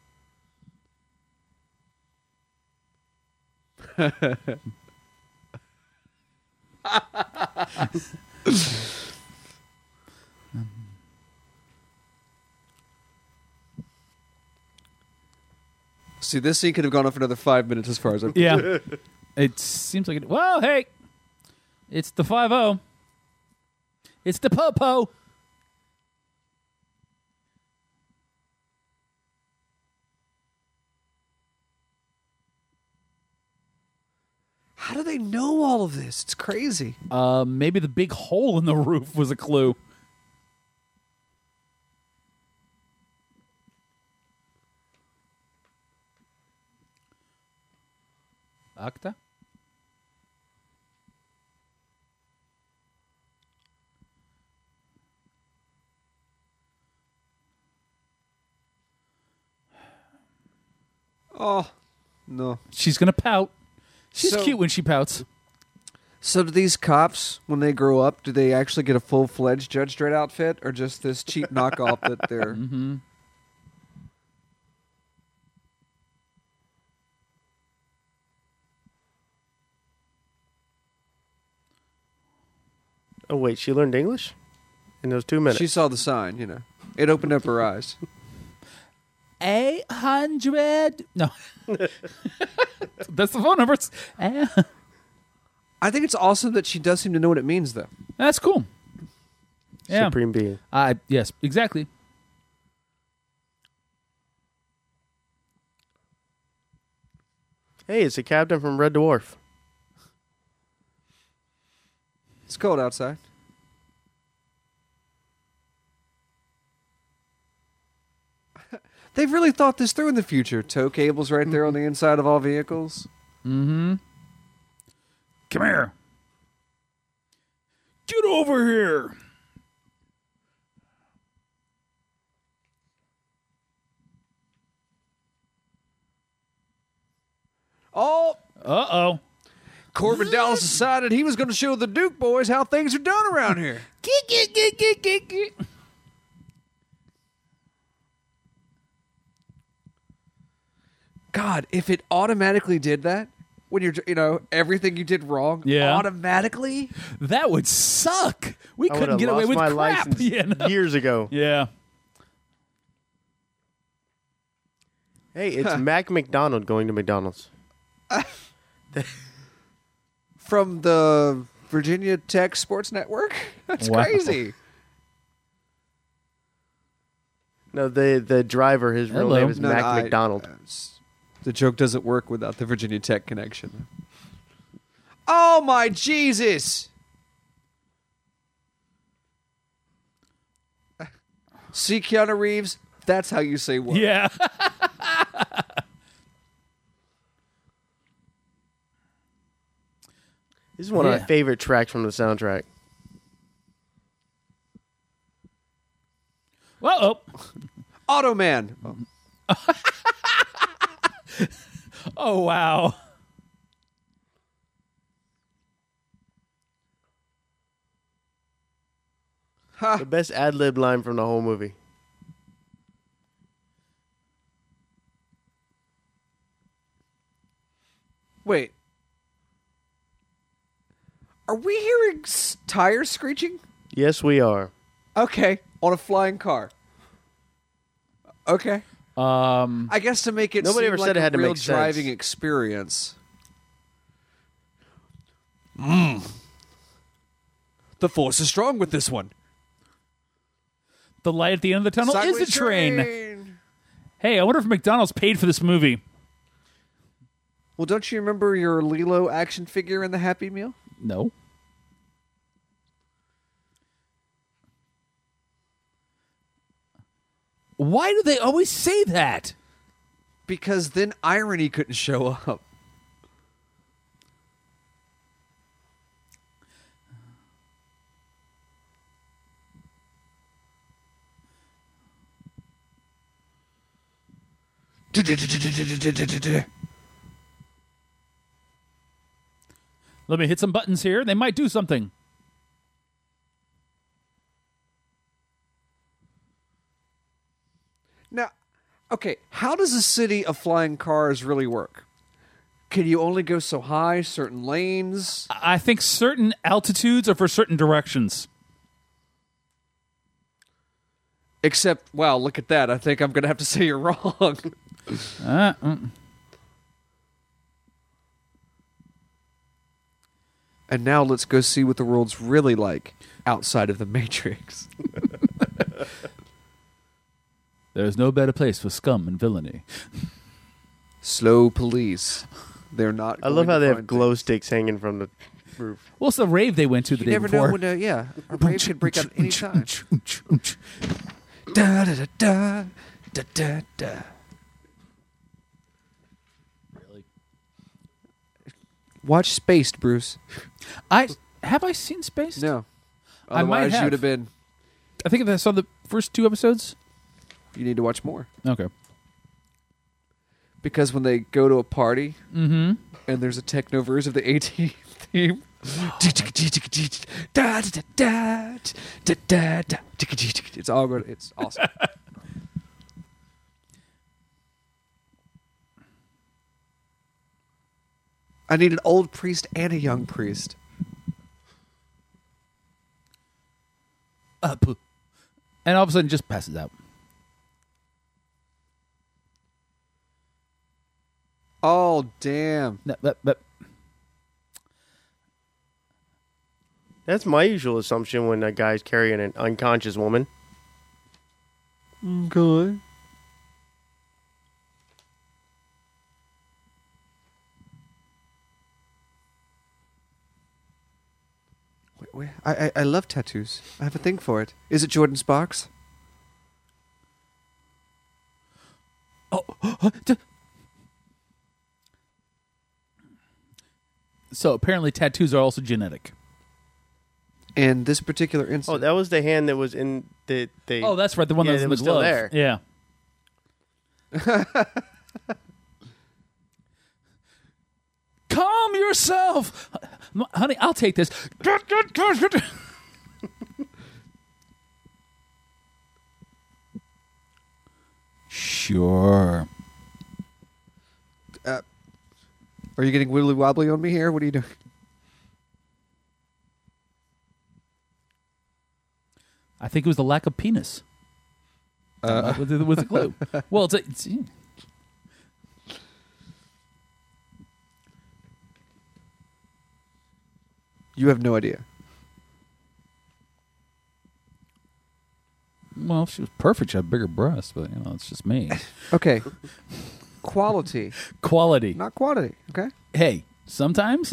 See, this scene could have gone on for another 5 minutes as far as I'm Yeah. It seems like it. Well, hey, it's the 5-0. It's the po-po. How do they know all of this? It's crazy. Maybe the big hole in the roof was a clue. Acta? Oh, no. She's going to pout. She's So- cute when she pouts. So do these cops, when they grow up, do they actually get a full-fledged Judge Dredd outfit, or just this cheap knockoff that they're... Mm-hmm. Oh, wait, she learned English? In those 2 minutes. She saw the sign, you know. It opened up her eyes. 800. No. That's the phone number. I think it's awesome that she does seem to know what it means, though. That's cool. Yeah. Supreme being. Yes, exactly. Hey, it's the captain from Red Dwarf. It's cold outside. They've really thought this through in the future. Tow cables right there on the inside of all vehicles. Mm-hmm. Come here. Get over here. Oh, Uh-oh. Corbin Dallas decided he was going to show the Duke boys how things are done around here. God, if it automatically did that, when you're, everything you did wrong, Yeah. automatically, That would suck. We I couldn't would've get away lost with my crap. license You know? years ago. Yeah. Hey, it's Mac McDonald going to McDonald's. from the Virginia Tech Sports Network, that's Wow. crazy. No, the driver, his real Hello. name is No, Mac no, McDonald. The joke doesn't work without the Virginia Tech connection. Oh my Jesus! See Keanu Reeves? That's how you say what. Yeah. This is one of Yeah. my favorite tracks from the soundtrack. Well, Automan. Oh, wow. The best ad lib line from the whole movie. Wait. Are we hearing tires screeching? Yes, we are. Okay, on a flying car. Okay. Um, I guess to make it Nobody seem ever like said it a had to real make sense. driving experience. The force is strong with this one. the light at the end of the tunnel Sideways is a train. Hey, I wonder if McDonald's paid for this movie. Well, don't you remember your Lilo action figure in the Happy Meal? No. Why do they always say that? Because then irony couldn't show up. Let me hit some buttons here. They might do something. Now, okay, how does a city of flying cars really work? Can you only go so high, certain lanes? I think certain altitudes are for certain directions. Except, wow, look at that. I think I'm going to have to say you're wrong. And now let's go see what the world's really like outside of the Matrix. There's no better place for scum and villainy. Slow police. They're not. I love going how to they have find glow things. sticks hanging from the roof. Well, it's the rave they went to the You day never before. know when. Yeah, a rave could break out at any time. Da da da da da da da. Watch Spaced, Bruce. Have I seen Space? No, I might otherwise have. you'd have been. I think I saw the first 2 episodes. You need to watch more Okay. because when they go to a party Mm-hmm. and there's a techno version of the AT theme. It's all good. It's awesome. I need an old priest and a young priest. And all of a sudden just passes out. Oh, damn. No, but That's my usual assumption when a guy's carrying an unconscious woman. Good. Wait, I love tattoos. I have a thing for it. Is it Jordan Sparks? so apparently tattoos are also genetic. And this particular Oh, incident. that was the hand that was in the. Oh, that's right. The one Yeah, that was it in was the still glove. there. Yeah. Calm yourself, honey. I'll take this. Sure. Are you getting wibbly wobbly on me here? What are you doing? I think it was the lack of penis. With the glue. Well, it's You have no idea. well, if she was perfect. She had bigger breasts, but it's just me. Okay. Quality, Quality. not quantity. Okay. Hey, sometimes.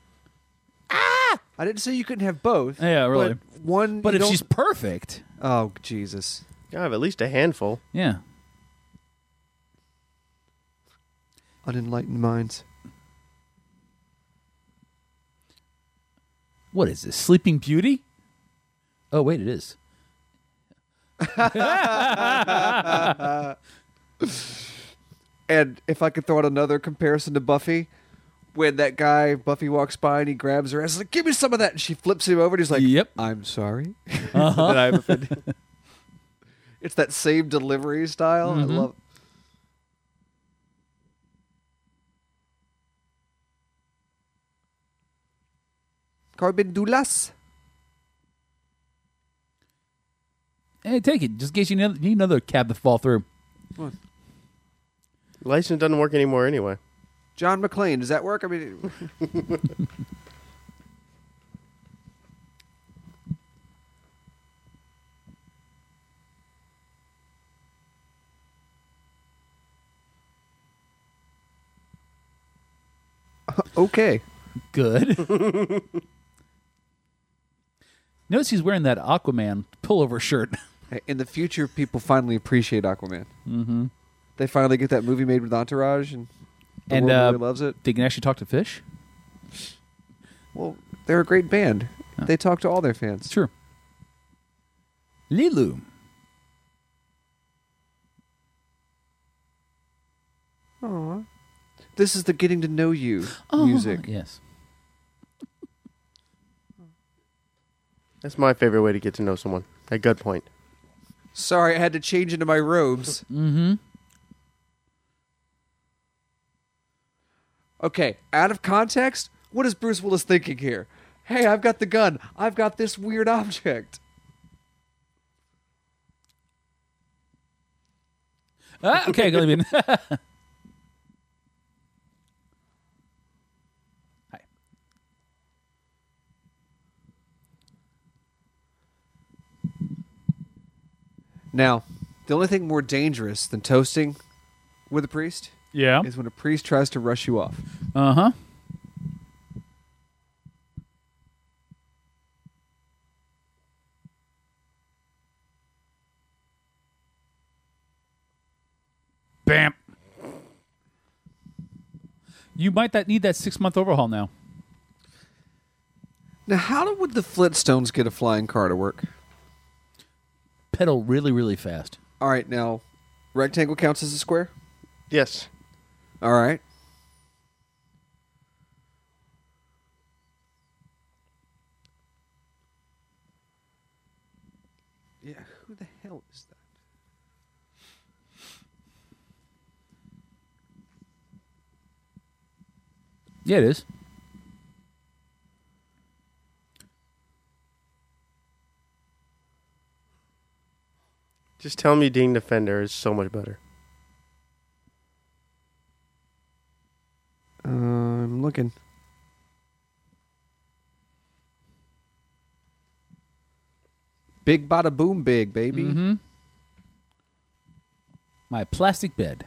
I didn't say you couldn't have both. Yeah, really. But one. But you if don't- she's perfect, Oh Jesus. I have at least a handful. yeah. Unenlightened minds. What is this? Sleeping Beauty? Oh, wait, it is. And if I could throw out another comparison to Buffy, when that guy, Buffy, walks by and he grabs her ass, like, give me some of that. And she flips him over and he's like, Yep. I'm sorry. That I'm offended. It's that same delivery style. I love Corbin Dulas. Hey, take it. Just in case you need another cab to fall through. License doesn't work anymore anyway. John McClane. Does that work? I mean, okay. Good. Notice he's wearing that Aquaman pullover shirt. In the future, people finally appreciate Aquaman. Mm-hmm. They finally get that movie made with Entourage, and the world really loves it. They can actually talk to fish. Well, they're a great band. Oh. They talk to all their fans. Sure. Lilu. Aww. This is the getting to know you music. Yes. That's my favorite way to get to know someone. At gut point. Sorry, I had to change into my robes. Mm-hmm. Okay, out of context, what is Bruce Willis thinking here? Hey, I've got the gun. I've got this weird object. Okay, go ahead. Hi. Now, the only thing more dangerous than toasting with a priest Yeah. is when a priest tries to rush you off. Uh-huh. Bam. You might need that 6-month overhaul now. Now, how would the Flintstones get a flying car to work? Pedal really, really fast. All right, now, rectangle counts as a square? Yes. All right. Yeah, who the hell is that? Yeah, it is. Just tell me Dean Defender is so much better. I'm looking. Big bada boom big, baby. Mm-hmm. My plastic bed.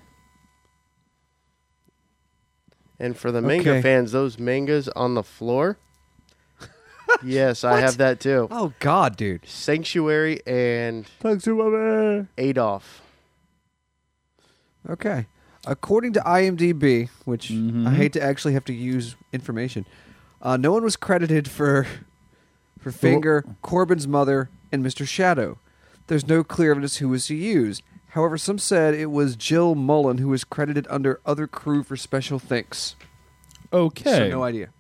And for the manga Okay. fans, those mangas on the floor. Yes, I have that too. Oh, God, dude. Sanctuary and Thanks to my man. Adolf. Okay. According to IMDb, which I hate to actually have to use information, no one was credited for Finger, Corbin's mother, and Mr. Shadow. There's no clear evidence who was used. However, some said it was Jill Mullen who was credited under other crew for special thanks. Okay. So no idea.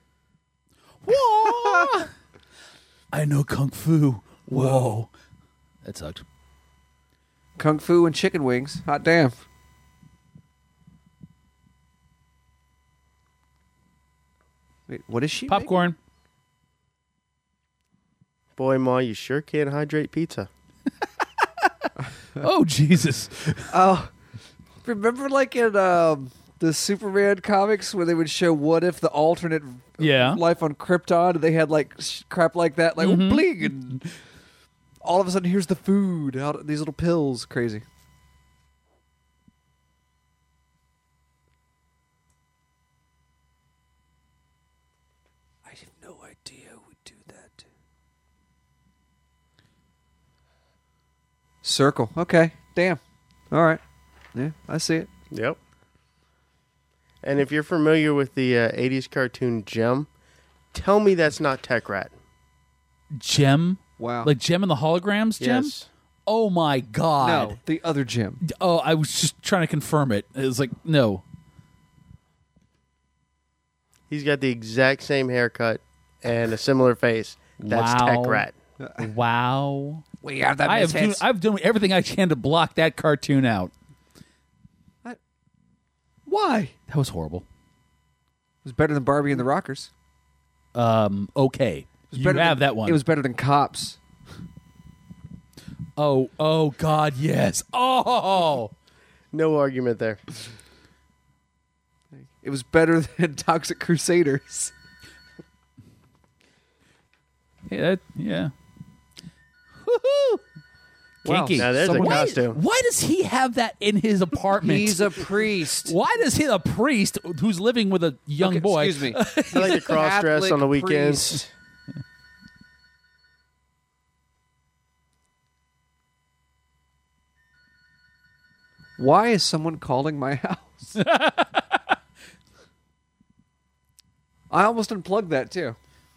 I know Kung Fu. Whoa. That sucked. Kung Fu and chicken wings. Hot damn. Wait, what is she making? Popcorn. Boy, Ma, you sure can hydrate pizza. Oh, Jesus. Oh, remember like in the Superman comics where they would show what if the alternate Yeah. life on Krypton, and they had like crap like that, like bling, and all of a sudden here's the food out of these little pills. Crazy. I have no idea who would do that. Circle. Okay. Damn. All right. Yeah, I see it. Yep. And if you're familiar with the 80s cartoon Gem, tell me that's not Tech Rat. Gem? Wow. Like Gem and the Holograms, Gem? Yes. Oh my God. No, the other Jim. Oh, I was just trying to confirm it. It was like, no. He's got the exact same haircut and a similar face. That's Wow. Tech Rat. Wow. We are the I've done everything I can to block that cartoon out. Why? That was horrible. It was better than Barbie and the Rockers. Okay. It was You better have than, that one. It was better than Cops. Oh, God, yes. Oh. No argument there. It was better than Toxic Crusaders. Yeah. Woohoo. Wow. Kinky. Now there's a Someone- costume. Why does he have that in his apartment? He's a priest. Why does he, a priest who's living with a young Okay, boy? Excuse me. I like to cross dress Catholic on the weekends. priest. Why is someone calling my house? I almost unplugged that too.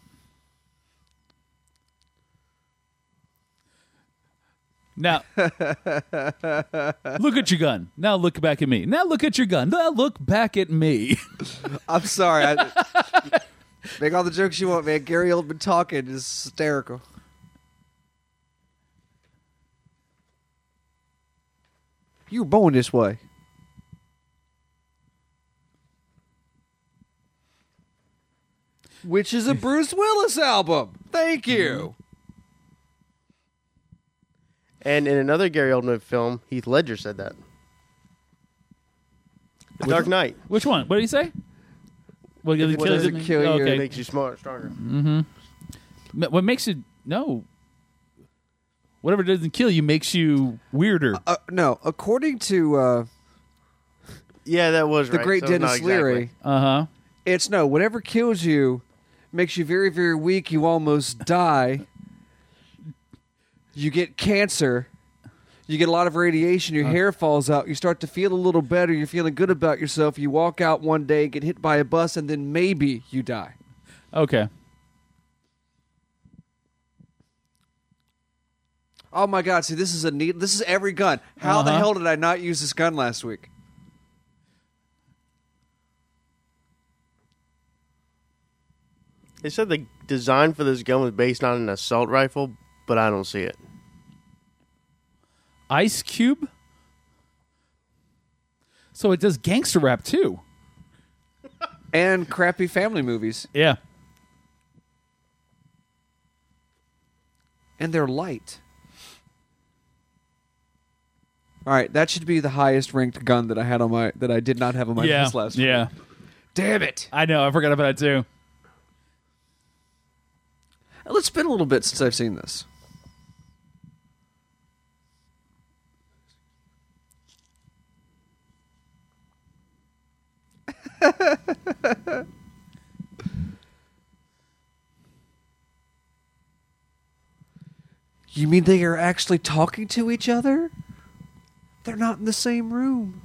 Now, look at your gun. Now look back at me. Now look at your gun. Now look back at me. I'm sorry. Make all the jokes you want, man. Gary Oldman talking is hysterical. You were born this way. Which is a Bruce Willis album. Thank you. And in another Gary Oldman film, Heath Ledger said that. The Dark Knight. Which one? What did he say? Well, What doesn't kill you, Okay. Makes you stronger. What makes it no? Whatever doesn't kill you makes you weirder. No, according to Yeah, that was the right. great So Dennis not Leary, exactly. it's no, whatever kills you makes you very, very weak. You almost die. You get cancer. You get a lot of radiation. Your hair falls out. You start to feel a little better. You're feeling good about yourself. You walk out one day, get hit by a bus, and then maybe you die. Okay. Oh my God! See, this is this is every gun. How the hell did I not use this gun last week? They said the design for this gun was based on an assault rifle, but I don't see it. Ice Cube. So it does gangster rap too. And crappy family movies, Yeah. and they're light. All right, that should be the highest ranked gun that I had on my that I did not have on my list last week. Yeah. Damn it! I know. I forgot about it too. It's been a little bit since I've seen this. You mean they are actually talking to each other? They're not in the same room.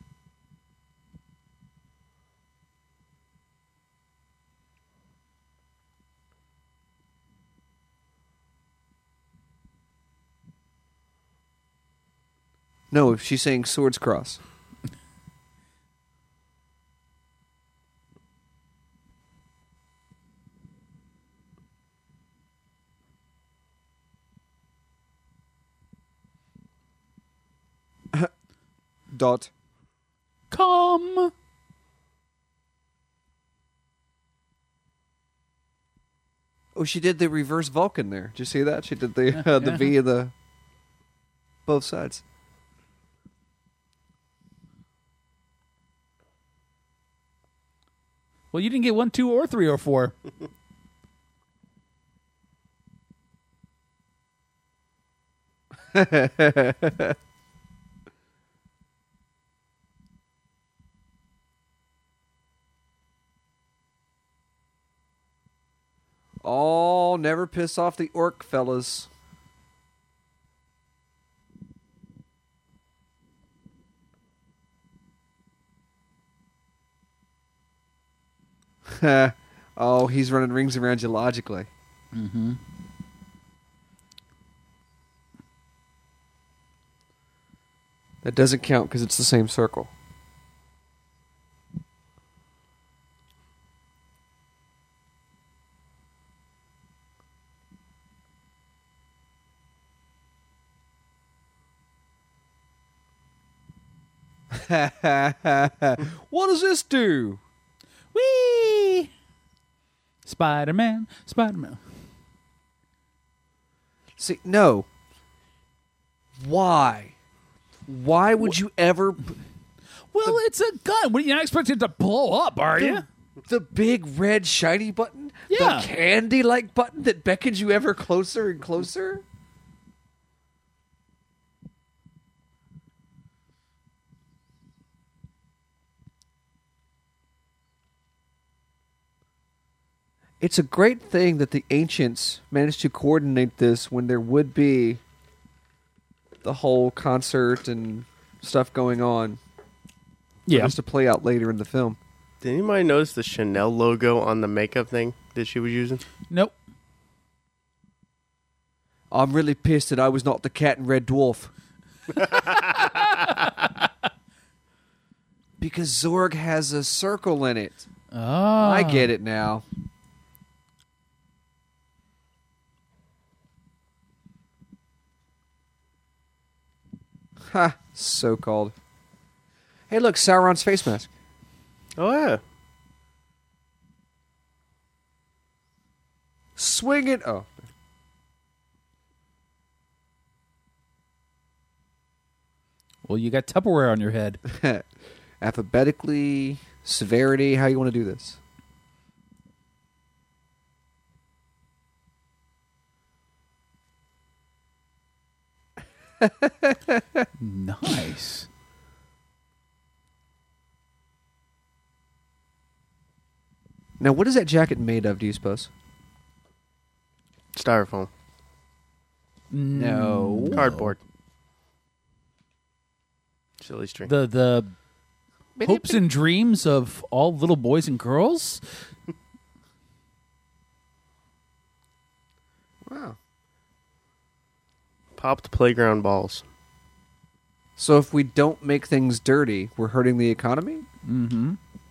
No, if she's saying swords cross. Dot. Come. Oh, she did the reverse Vulcan there. Did you see that? She did the V and the both sides. Well, you didn't get 1, 2, or 3, or 4. Oh, never piss off the orc fellas. Oh, he's running rings around you logically. That doesn't count because it's the same circle. What does this do? Whee! Spider-Man, Spider-Man. See, no. Why? Why would you ever... Well, it's a gun. You're not expecting it to blow up, are you? The big red shiny button? Yeah. The candy-like button that beckons you ever closer and closer? It's a great thing that the ancients managed to coordinate this when there would be the whole concert and stuff going on. Yeah. Just to play out later in the film. Did anybody notice the Chanel logo on the makeup thing that she was using? Nope. I'm really pissed that I was not the cat in Red Dwarf. Because Zorg has a circle in it. Oh. I get it now. Ha, so-called. Hey, look, Sauron's face mask. Oh, yeah. Swing it. Oh. Well, you got Tupperware on your head. Alphabetically, severity, how you want to do this? Nice. Now, what is that jacket made of, do you suppose? Styrofoam. No. Cardboard. Silly string. The hopes and dreams of all little boys and girls? Wow. Popped playground balls. So if we don't make things dirty, we're hurting the economy? Mm-hmm.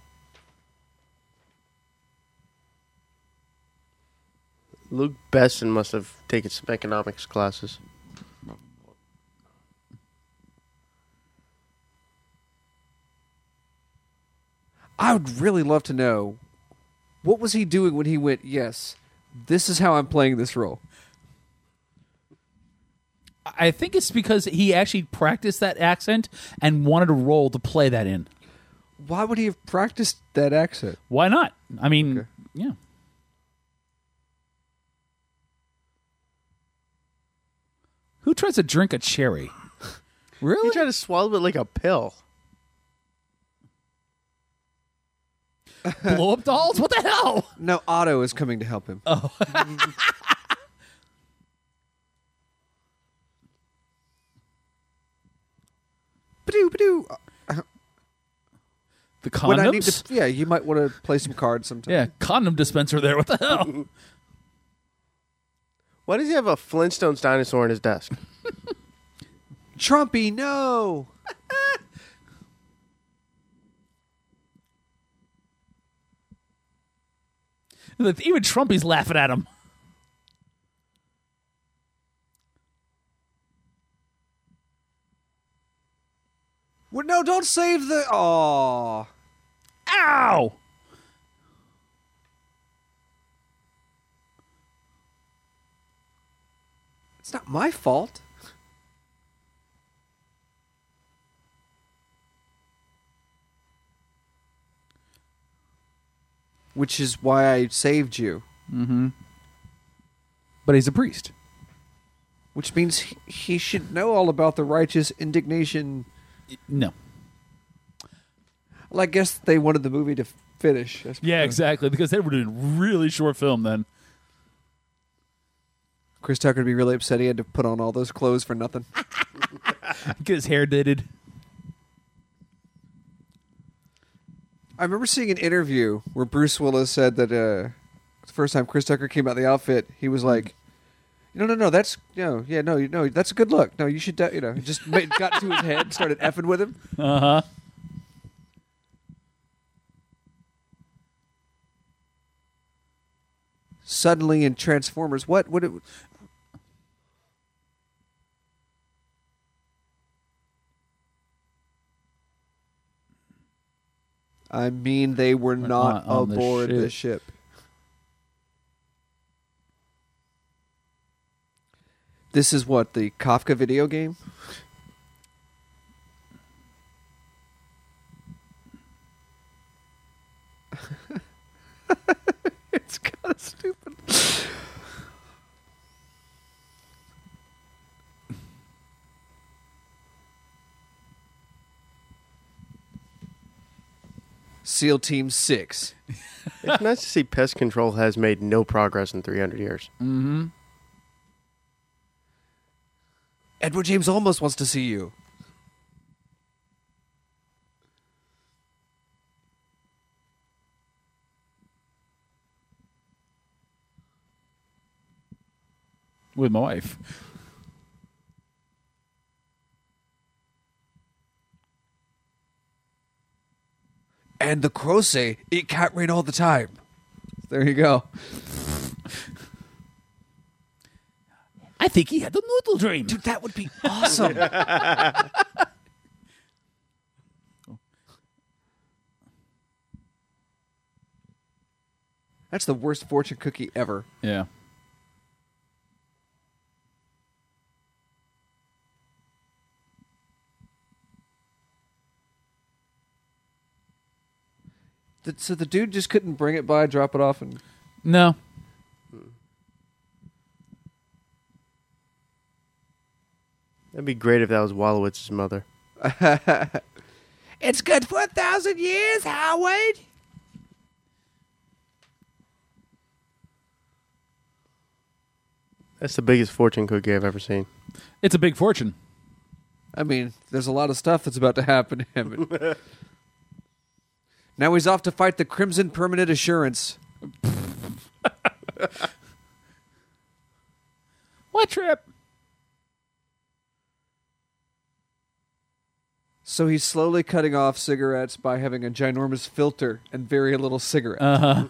Luke Besson must have taken some economics classes. I would really love to know, what was he doing when he went, yes, this is how I'm playing this role? I think it's because he actually practiced that accent and wanted a role to play that in. Why would he have practiced that accent? Why not? I mean, Okay. yeah. Who tries to drink a cherry? He Really? tried to swallow it like a pill. Blow up dolls? What the hell? No, Otto is coming to help him. Oh. Ba-doo, ba-doo. The When I need condoms? to, yeah, you might want to play some cards sometime. Yeah, condom dispenser there. What the hell? Why does he have a Flintstones dinosaur in his desk? Trumpy, no! Even Trumpy's laughing at him. Well, no, don't save the... Aw. Ow! It's not my fault. Which is why I saved you. But he's a priest. Which means he should know all about the righteous indignation. No. Well, I guess they wanted the movie to finish. Yeah, exactly. Because they were doing a really short film then. Chris Tucker would be really upset he had to put on all those clothes for nothing. Get his hair dated. I remember seeing an interview where Bruce Willis said that the first time Chris Tucker came out of the outfit, he was like, No. That's no. That's a good look. No, you should. Just got to his head, and started effing with him. Uh-huh. Suddenly in Transformers, what would it? I mean, they were not on the aboard the ship. ship. This is what, the Kafka video game? It's kind of stupid. SEAL Team 6. It's nice to see pest control has made no progress in 300 years. Mm-hmm. Edward James almost wants to see you. With my wife. And the crows say it can't rain all the time. There you go. I think he had the noodle dream. Dude, that would be awesome. That's the worst fortune cookie ever. Yeah. So the dude just couldn't bring it by, drop it off, and... No. That'd be great if that was Wolowitz's mother. It's good for 1,000 years, Howard. That's the biggest fortune cookie I've ever seen. It's a big fortune. I mean, there's a lot of stuff that's about to happen to him. Now he's off to fight the Crimson Permanent Assurance. What trip? So he's slowly cutting off cigarettes by having a ginormous filter and very little cigarette. Uh-huh.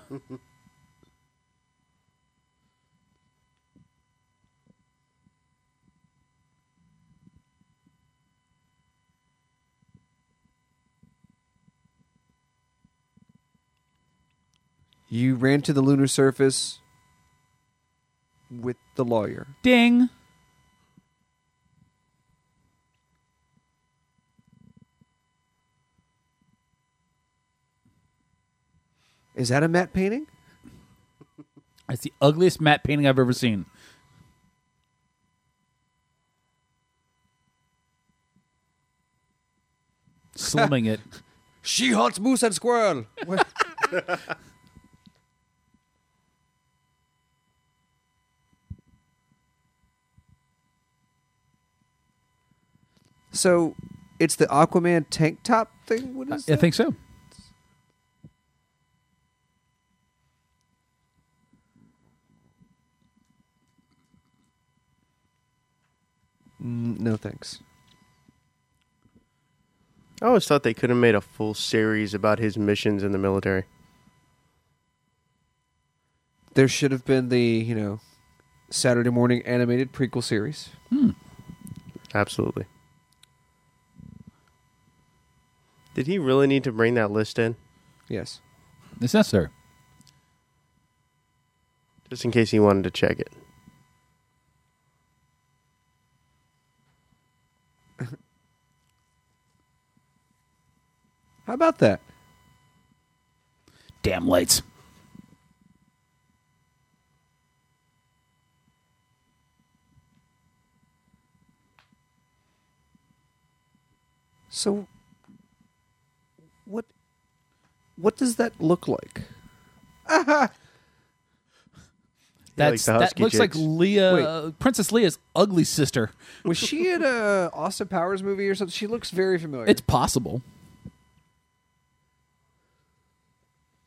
You ran to the lunar surface with the lawyer. Ding. Is that a matte painting? That's the ugliest matte painting I've ever seen. Slimming it. She hunts moose and squirrel. So, it's the Aquaman tank top thing? What is that? I think so. No thanks. I always thought they could have made a full series about his missions in the military. There should have been the, Saturday morning animated prequel series. Absolutely. Did he really need to bring that list in? Yes. It's necessary. Just in case he wanted to check it. How about that? Damn lights. So, what does that look like? That husky looks like chicks. Leah, Princess Leia's ugly sister. Was she in a Austin Powers movie or something? She looks very familiar. It's possible.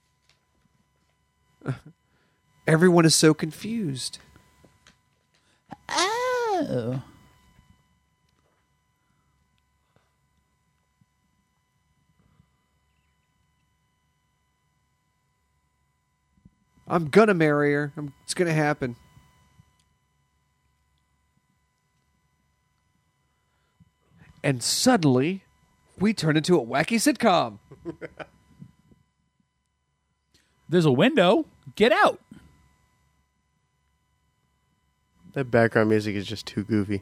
Everyone is so confused. Oh. I'm gonna marry her. It's gonna happen. And suddenly, we turn into a wacky sitcom. There's a window. Get out. That background music is just too goofy.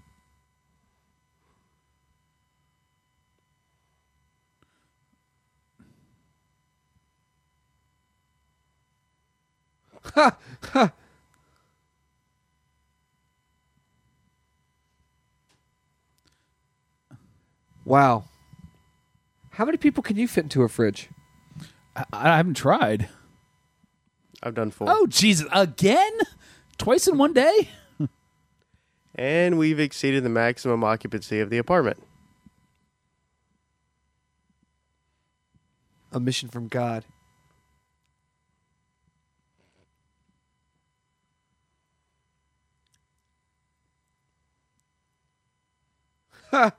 Wow. How many people can you fit into a fridge? I haven't tried. I've done 4. Oh, Jesus. Again? Twice in one day? And we've exceeded the maximum occupancy of the apartment. A mission from God. Ha!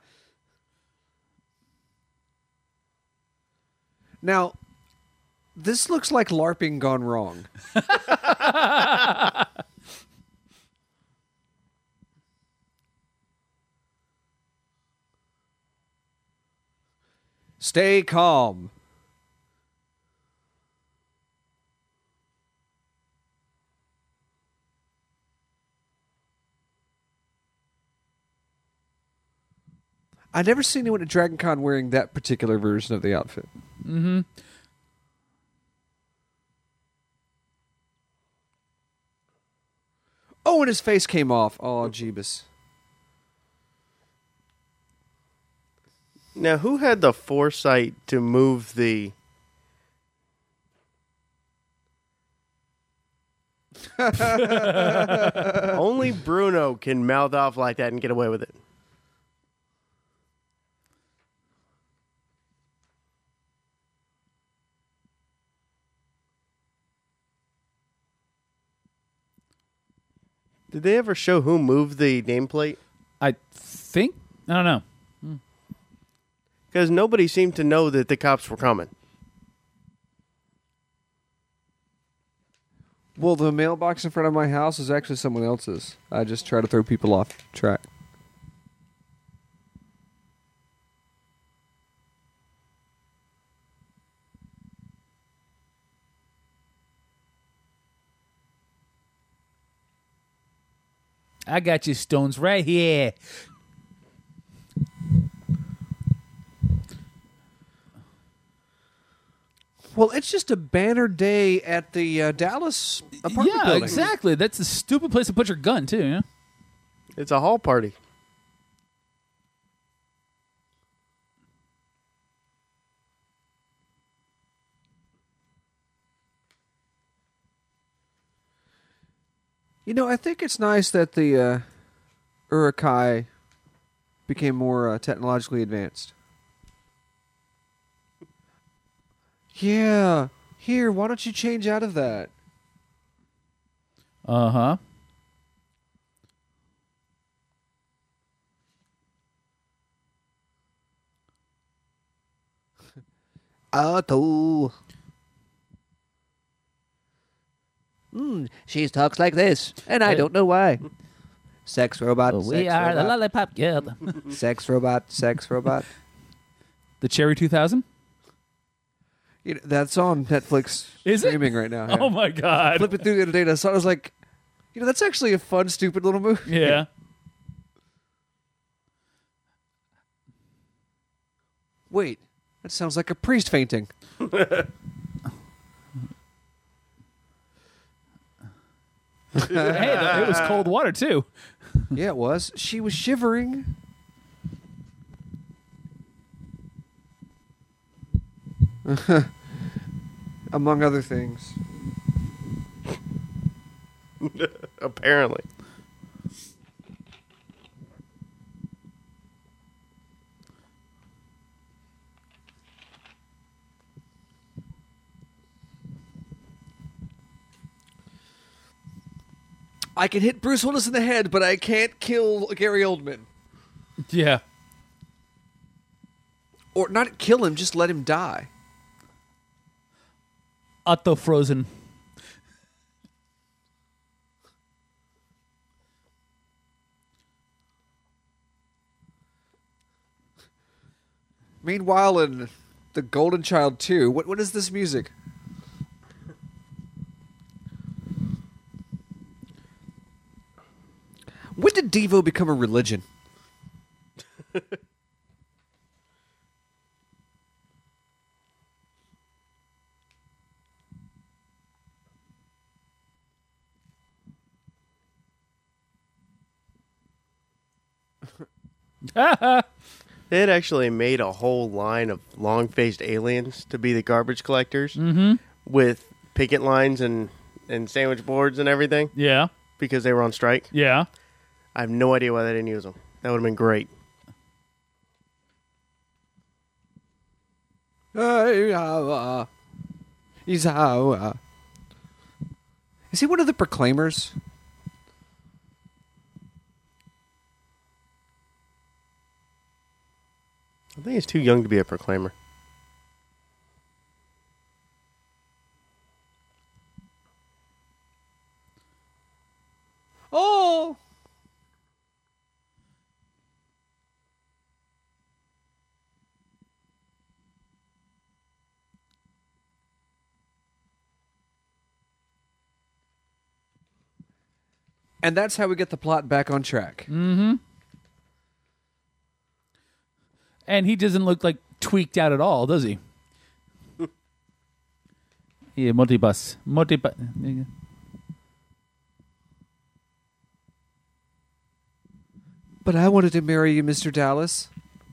Now, this looks like LARPing gone wrong. Stay calm. I never seen anyone at Dragon Con wearing that particular version of the outfit. Mm-hmm. Oh, and his face came off. Oh, Jeebus. Now, who had the foresight to move the... Only Bruno can mouth off like that and get away with it. Did they ever show who moved the nameplate? I think. I don't know. Because nobody seemed to know that the cops were coming. Well, the mailbox in front of my house is actually someone else's. I just try to throw people off track. I got you, Stones, right here. Well, it's just a banner day at the Dallas apartment Yeah, building. exactly. That's a stupid place to put your gun, too, yeah? It's a hall party. You know, I think it's nice that the Urukai became more technologically advanced. Yeah. Here, why don't you change out of that? Uh-huh. Otto. She talks like this, and I don't know why. Sex robot. We sex are the robot, Lollipop Guild. sex robot. Sex robot. The Cherry 2000? You know, that's on Netflix Is it? streaming right now. Oh, my God. Flip it through the other day, and I saw it, I was like, you know, that's actually a fun, stupid little movie. Yeah. Wait, that sounds like a priest fainting. Hey, it was cold water, too. Yeah, it was. She was shivering. Among other things. Apparently. I can hit Bruce Willis in the head, but I can't kill Gary Oldman. Yeah. Or not kill him, just let him die. Otto Frozen. Meanwhile, in The Golden Child 2, what is this music? When did Devo become a religion? They had actually made a whole line of long-faced aliens to be the garbage collectors with picket lines and sandwich boards and everything Yeah. because they were on strike. Yeah. I have no idea why they didn't use them. That would have been great. Is he one of the Proclaimers? I think he's too young to be a proclaimer. Oh! And that's how we get the plot back on track. And he doesn't look like tweaked out at all, does he? Yeah, multibus. But I wanted to marry you, Mr. Dallas.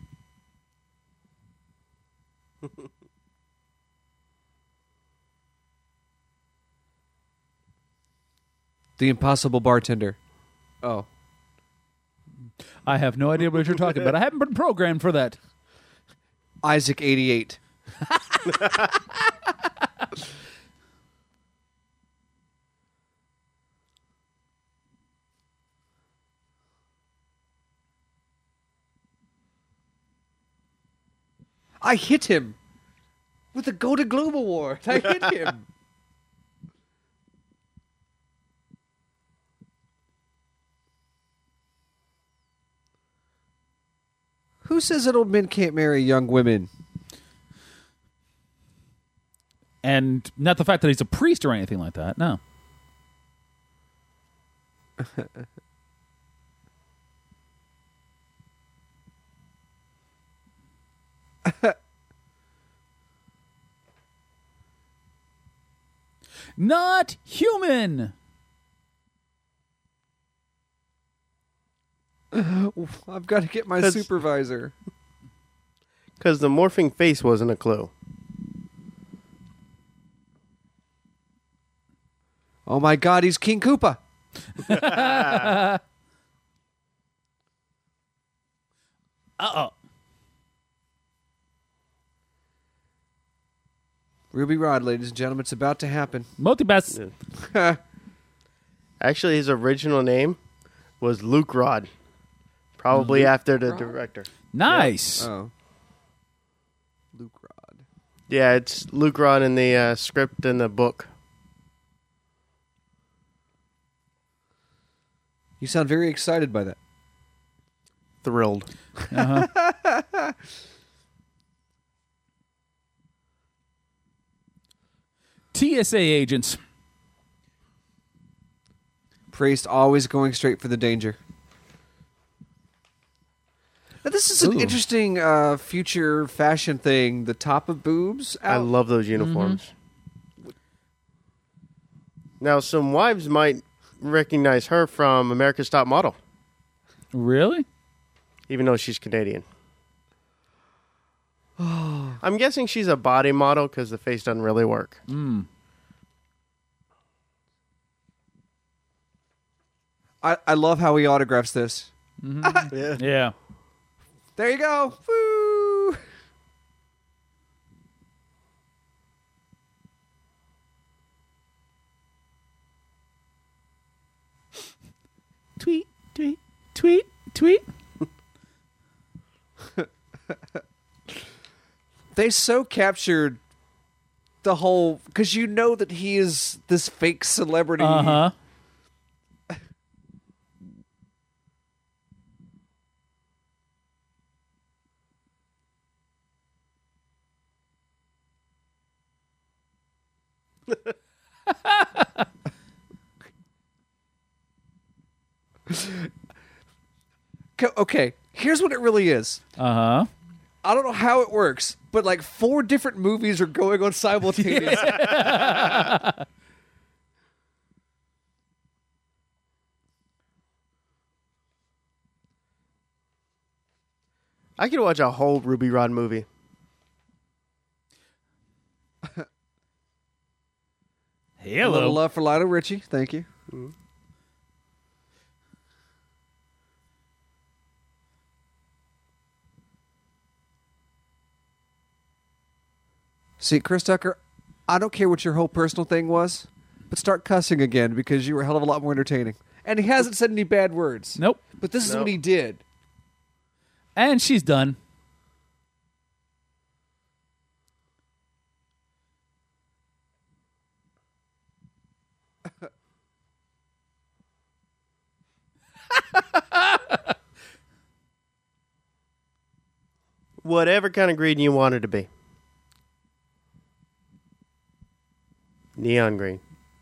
The impossible bartender. Oh. I have no idea what you're talking about. I haven't been programmed for that. Isaac 88. I hit him with the Golden Globe Award. I hit him. Who says that old men can't marry young women? And not the fact that he's a priest or anything like that. No. Not human. I've got to get my 'Cause- supervisor. Because the morphing face wasn't a clue. Oh my God, he's King Koopa. Uh-oh. Ruby Rod, ladies and gentlemen, it's about to happen. Multibus. Actually, his original name was Luke Rod. Probably after the director. Nice. Oh. Luke Rod. Yeah, it's Luke Rod in the script and the book. You sound very excited by that. Thrilled. TSA agents. Priest always going straight for the danger. Now, this is an Ooh. interesting future fashion thing. The top of boobs I out. love those uniforms. Now, some wives might recognize her from America's Top Model, Really? even though she's Canadian. I'm guessing she's a body model because the face doesn't really work. I love how he autographs this. Yeah. Yeah. There you go. Woo! tweet, tweet, tweet, tweet. They so captured the whole, because you know that he is this fake celebrity. Uh-huh. Okay, here's what it really is. Uh-huh. I don't know how it works, but like 4 different movies are going on simultaneously. I could watch a whole Ruby Rod movie. A little love for Lionel Richie. Thank you. See, Chris Tucker, I don't care what your whole personal thing was, but start cussing again because you were a hell of a lot more entertaining. And he hasn't said any bad words. Nope. But this is Nope. what he did. And she's done. Whatever kind of green you want it to be. Neon green.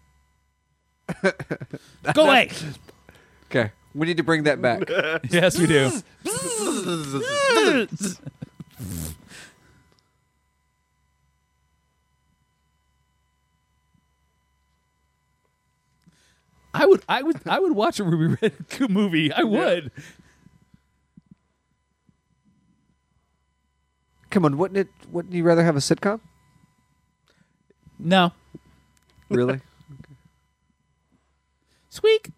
Go away. Okay, we need to bring that back. Yes, we do. I would watch a Ruby Red movie. I would. Come on, wouldn't you rather have a sitcom? No. Really? Squeak.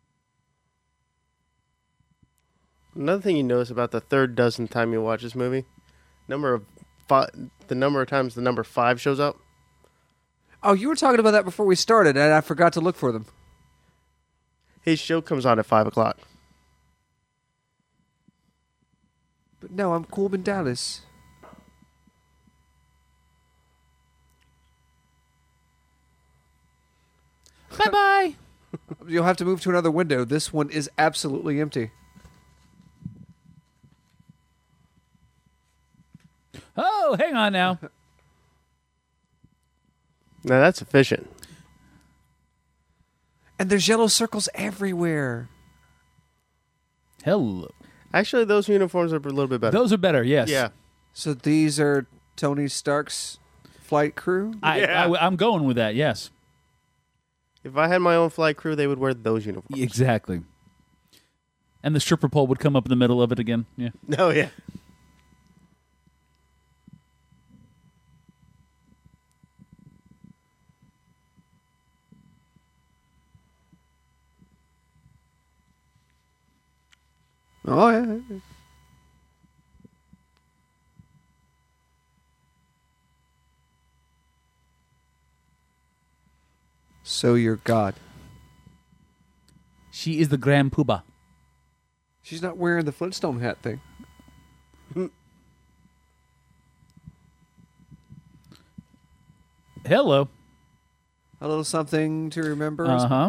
Another thing you notice about the third dozen time you watch this movie, the number of times the number 5 shows up. Oh, you were talking about that before we started, and I forgot to look for them. His show comes on at 5 o'clock. But no, I'm Corbin Dallas. Bye-bye. You'll have to move to another window. This one is absolutely empty. Oh, hang on now. Now that's efficient. And there's yellow circles everywhere. Hello. Actually, those uniforms are a little bit better. Those are better, yes. Yeah. So these are Tony Stark's flight crew? I'm going with that, yes. If I had my own flight crew, they would wear those uniforms. Exactly. And the stripper pole would come up in the middle of it again. Yeah. Oh, yeah. Oh, yeah. So you're God. She is the Grand Poobah. She's not wearing the Flintstone hat thing. Hello. A little something to remember. Uh-huh.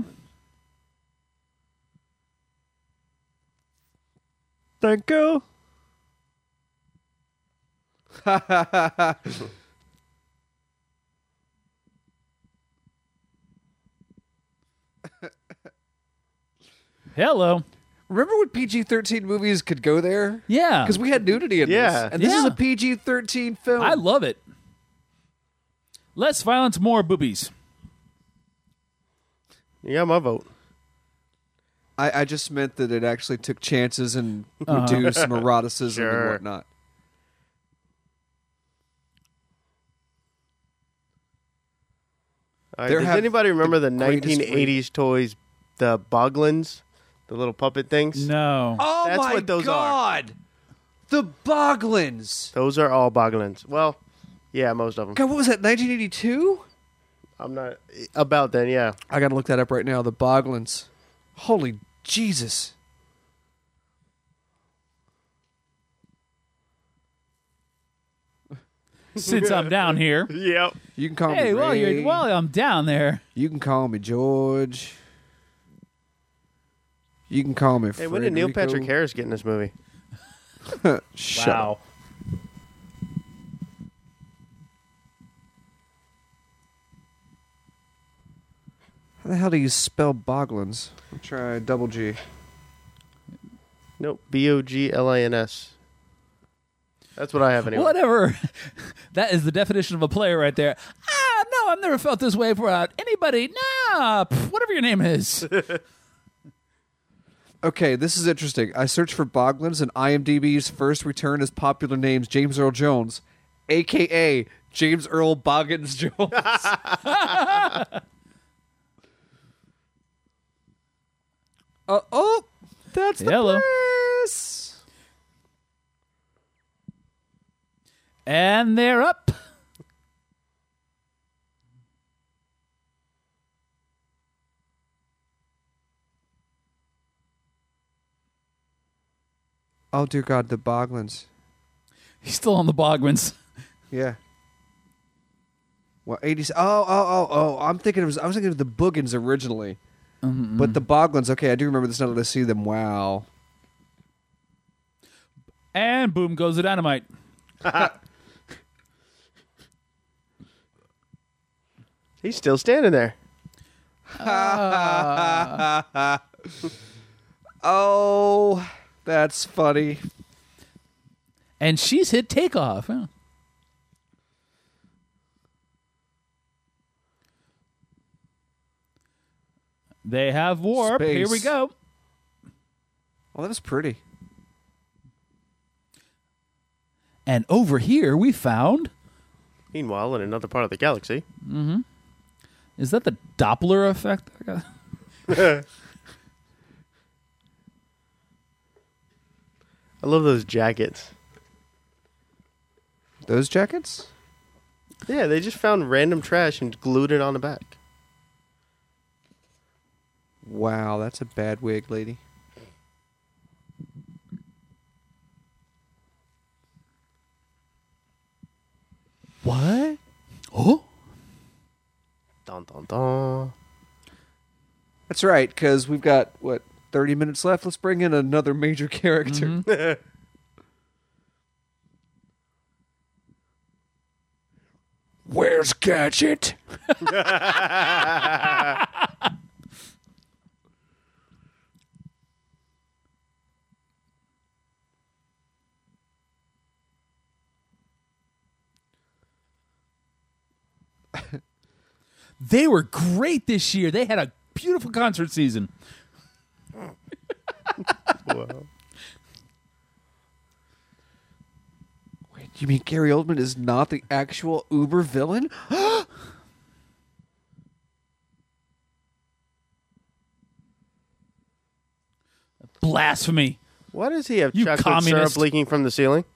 Thank you. Hello. Remember when PG-13 movies could go there? Yeah. Because we had nudity in Yeah. this. And this is Yeah. a PG-13 film. I love it. Less violence, more boobies. You got my vote. I just meant that it actually took chances and would do some eroticism Sure. and whatnot. All right, There does have anybody remember the greatest 1980s toys, the Boglins, the little puppet things? No. Oh That's my what those are. God! The Boglins! Those are all Boglins. Well, yeah, most of them. God, what was that, 1982? I'm not about then, yeah. I gotta look that up right now. The Boglins. Holy Jesus. Since I'm down here. Yep. You can call me Hey, Ray. while I'm down there. You can call me George. You can call me Hey, when did Neil Frederico. Patrick Harris get in this movie? Shut up. How the hell do you spell Boglins? I'll try double G. Nope. Boglins. That's what I have anyway. Whatever. That is the definition of a player right there. No, I've never felt this way about anybody. Nah, whatever your name is. Okay, this is interesting. I searched for Boglins, and IMDb's first return as popular names James Earl Jones, a.k.a. James Earl Boggins Jones. Oh, that's the Hello. place. And they're up. Oh, dear God, the Boglins. He's still on the Bogwins. Yeah. Well, 80s. Oh. I was thinking of the Boogans originally. But the Boglins, okay, I do remember this now that I see them. Wow. And boom goes the dynamite. He's still standing there. Oh, that's funny. And she's hit takeoff. Huh? They have warp. Space. Here we go. Well, that was pretty. And over here we found... Meanwhile, in another part of the galaxy. Is that the Doppler effect? I love those jackets. Those jackets? Yeah, they just found random trash and glued it on the back. Wow, that's a bad wig, lady. What? Oh? Dun dun dun. That's right, because we've got, 30 minutes left? Let's bring in another major character. Where's Gadget? They were great this year. They had a beautiful concert season. Wow. Wait, you mean Gary Oldman is not the actual Uber villain? Blasphemy. Why does he have You chocolate communist. syrup leaking from the ceiling?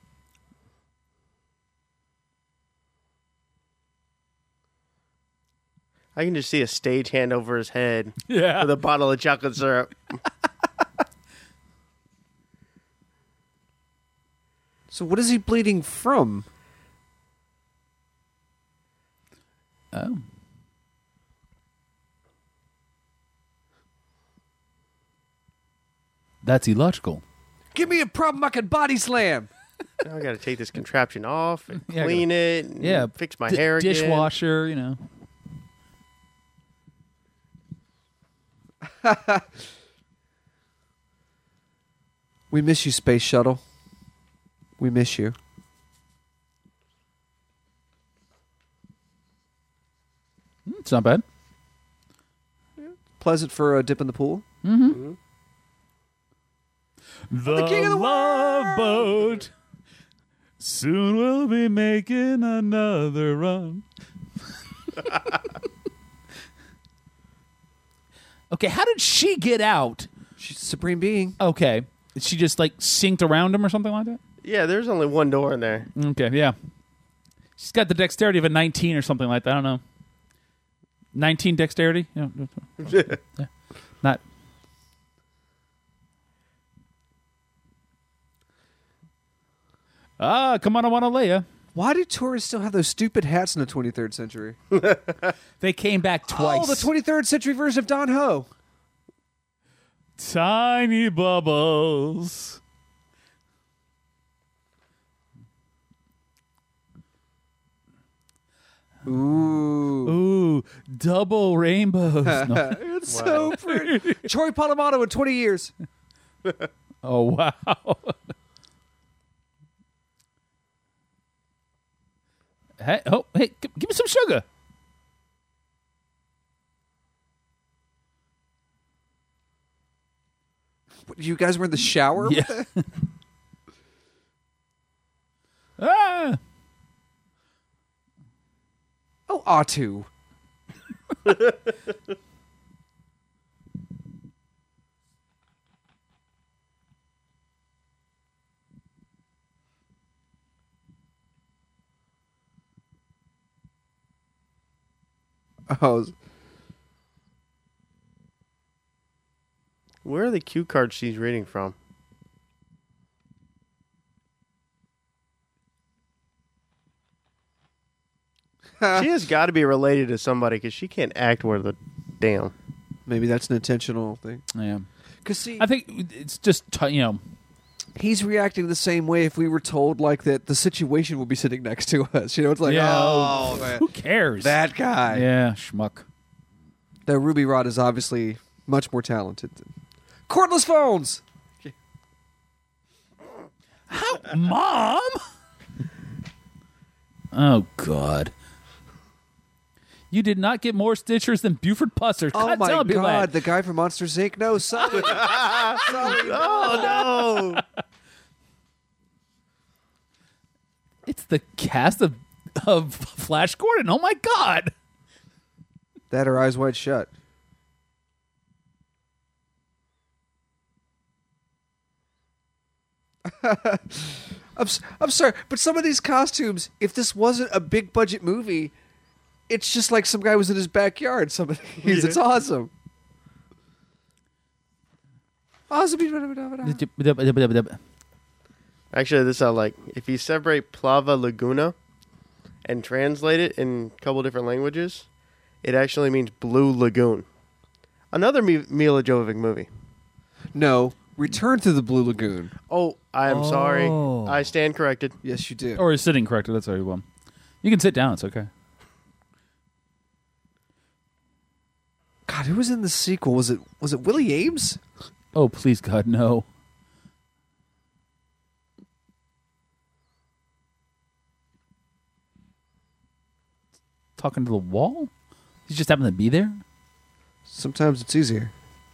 I can just see a stagehand over his head Yeah. with a bottle of chocolate syrup. So what is he bleeding from? Oh. That's illogical. Give me a problem I can body slam. Now I got to take this contraption off and Yeah, clean it and Yeah. fix my hair again. Dishwasher, you know. We miss you, Space Shuttle. We miss you. It's not bad. Pleasant for a dip in the pool. The, king of the Love Boat. Soon we'll be making another run. Okay, how did she get out? She's a supreme being. Okay. Did she just like synced around him or something like that? Yeah, there's only one door in there. Okay, yeah. She's got the dexterity of a 19 or something like that. I don't know. 19 dexterity? Yeah. Not. Come on, I want to lay ya. Why do tourists still have those stupid hats in the 23rd century? They came back twice. Oh, the 23rd century version of Don Ho. Tiny bubbles. Ooh, double rainbows. No. It's so pretty. Troy Polamalu in 20 years. Oh, wow. Hey, give me some sugar. What, you guys were in the shower? Yeah. Ah. Oh, Atu. Oh, Where are the cue cards she's reading from? She has got to be related to somebody because she can't act worth a damn. maybe that's an intentional thing. Yeah. Because see, I think it's just, he's reacting the same way if we were told like that the situation will be sitting next to us. You know, it's like, Yeah. oh, man, who cares? that guy. Yeah, schmuck. Though Ruby Rod is obviously much more talented. Cordless phones. Mom? Oh, God. You did not get more stitchers than Buford Pusser. Oh God, my tell me God, that. the guy from Monsters Inc. No, Sully. Sully, Oh no! It's the cast of Flash Gordon. Oh, my God. That or Eyes Wide Shut. I'm sorry, but some of these costumes, if this wasn't a big budget movie, it's just like some guy was in his backyard. Some of these, it's awesome. Awesome. Actually, this I like. If you separate Plava Laguna and translate it in a couple different languages, it actually means Blue Lagoon. Another Mila Jovovich movie. No, Return to the Blue Lagoon. Oh, I am sorry. Oh. I stand corrected. Yes, you do. Or is sitting corrected. That's very well. You can sit down. It's okay. God, who was in the sequel? Was it Willie Ames? Oh, please, God, no. Talking to the wall? He just happened to be there? Sometimes it's easier.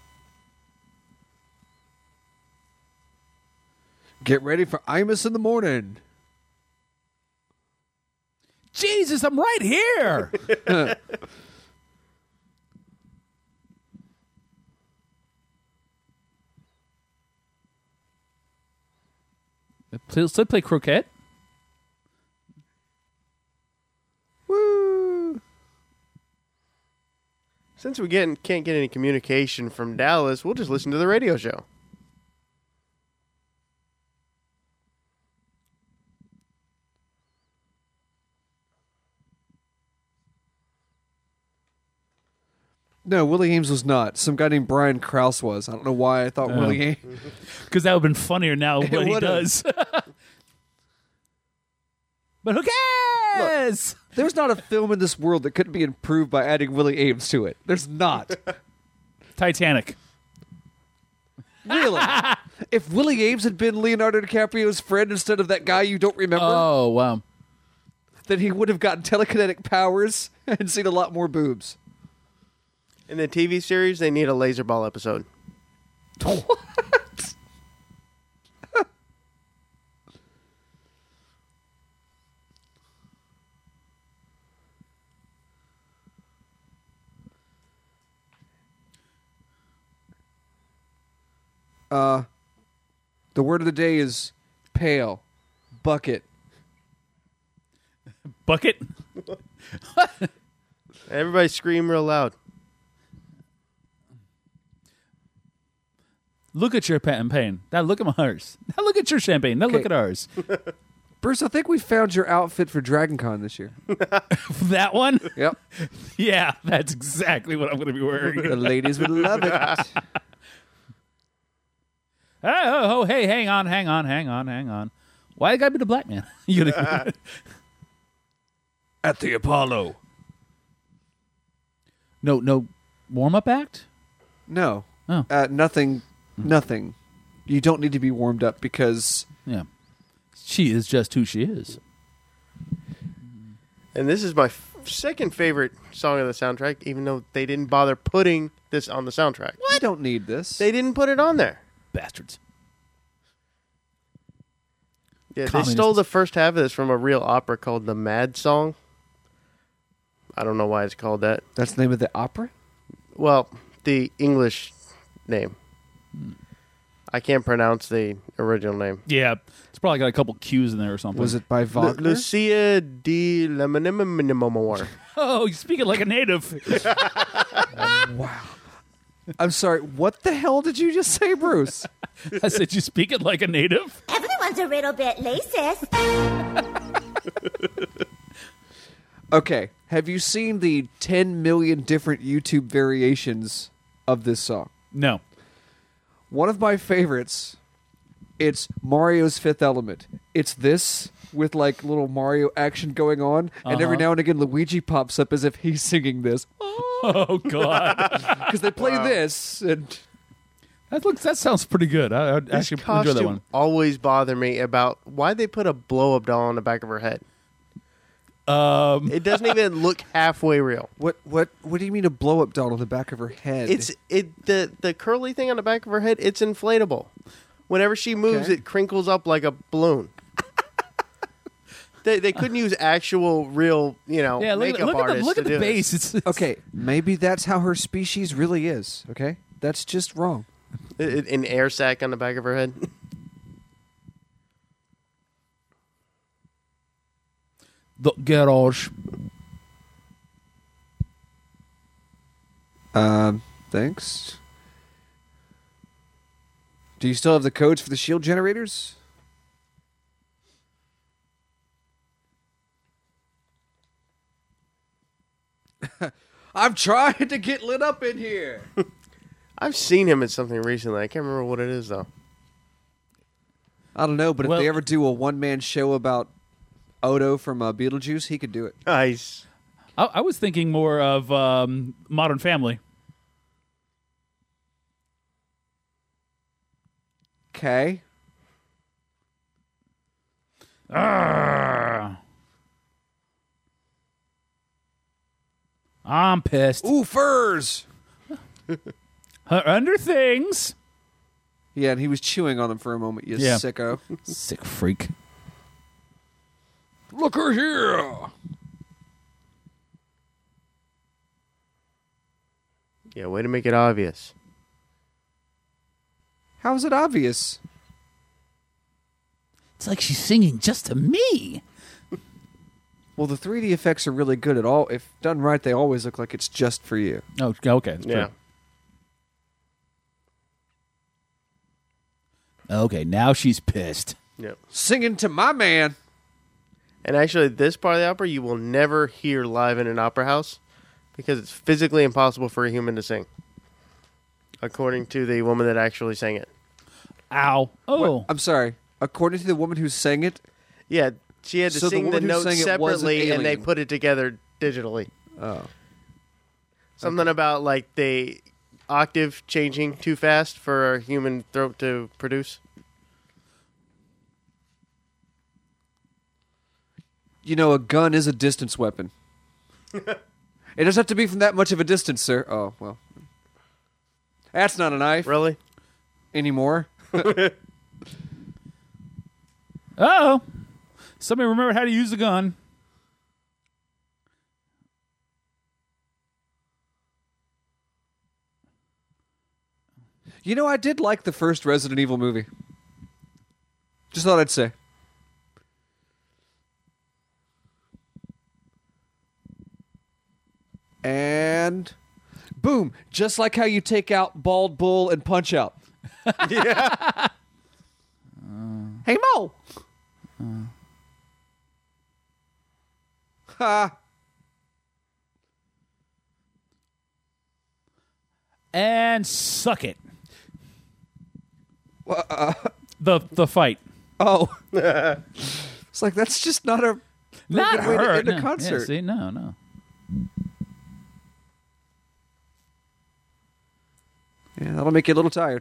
Get ready for Imus in the morning. Jesus, I'm right here. Still play croquet? Woo! Since we can't get any communication from Dallas, we'll just listen to the radio show. No, Willie Ames was not. Some guy named Brian Krause was. I don't know why I thought Oh. Willie Ames. Because that would have been funnier now what he would've. does. But who cares? There's not a film in this world that couldn't be improved by adding Willie Ames to it. There's not. Titanic. Really? If Willie Ames had been Leonardo DiCaprio's friend instead of that guy you don't remember, Oh, wow. then he would have gotten telekinetic powers and seen a lot more boobs. In the TV series, they need a laser ball episode. What? The word of the day is pail, bucket. Bucket? Everybody scream real loud. Look at your champagne. Now look at ours. Now look at your champagne. Now look Okay. at ours. Bruce, I think we found your outfit for Dragon Con this year. That one? Yep. Yeah, that's exactly what I'm going to be wearing. The ladies would love it. Hey, hang on. Why you got to be the black man? You gonna- At the Apollo. No warm-up act? No. Oh. Nothing. You don't need to be warmed up because... Yeah. She is just who she is. And this is my second favorite song of the soundtrack, even though they didn't bother putting this on the soundtrack. I don't need this. They didn't put it on there. Bastards. Yeah, they Communists. stole the first half of this from a real opera called The Mad Song. I don't know why it's called that. That's the name of the opera? Well, the English name. I can't pronounce the original name. Yeah, it's probably got a couple Q's in there or something. Was it by Wagner? Lucia di Lemonimor. Oh, you speak it like a native. Wow. I'm sorry, what the hell did you just say, Bruce? I said you speak it like a native? Everyone's a little bit racist. Okay, have you seen the 10 million different YouTube variations of this song? No. One of my favorites, it's Mario's Fifth Element. It's this with like little Mario action going on, and every now and again Luigi pops up as if he's singing this. Oh, God. Because they play this, and That sounds pretty good. I'd This actually enjoy that costume one. always bothered me about why they put a blow-up doll on the back of her head. It doesn't even look halfway real. what do you mean a blow-up doll on the back of her head? The curly thing on the back of her head, it's inflatable. Whenever she moves, Okay. it crinkles up like a balloon. They couldn't use actual real, Yeah, makeup artists look to at the do base. this. It's Okay, maybe that's how her species really is, okay? That's just wrong. An air sac on the back of her head. the garage. Thanks. Do you still have the codes for the shield generators? I'm trying to get lit up in here. I've seen him in something recently. I can't remember what it is, though. I don't know, but Well- if they ever do a one-man show about Odo from Beetlejuice, he could do it. Nice. I was thinking more of Modern Family. Okay. Arrgh. I'm pissed. Ooh, furs! Under things. Yeah, and he was chewing on them for a moment, you Yeah. sicko. Sick freak. Look her here! Yeah, way to make it obvious. How's it obvious? It's like she's singing just to me. Well, the 3D effects are really good at all. If done right, they always look like it's just for you. Oh, okay. That's Yeah. true. Okay, now she's pissed. Yep. Singing to my man. And actually, this part of the opera you will never hear live in an opera house because it's physically impossible for a human to sing, according to the woman that actually sang it. Ow. Oh. I'm sorry. According to the woman who sang it, Yeah, she had to So the sing the woman who notes sang it was an separately, and they alien. put it together digitally. oh, Something about like the octave changing too fast for a human throat to produce. you know, a gun is a distance weapon. It doesn't have to be from that much of a distance, sir. Oh, well. That's not a knife Really? anymore. Uh-oh. Somebody remember how to use the gun. You know, I did like the first Resident Evil movie. Just thought I'd say. And boom, just like how you take out Bald Bull and Punch Out. Yeah. Hey Mo. Ha! And suck it. Uh, The fight. oh. It's like, that's just not a Not good way to her. end a No. concert. Yeah, see, no. Yeah, that'll make you a little tired.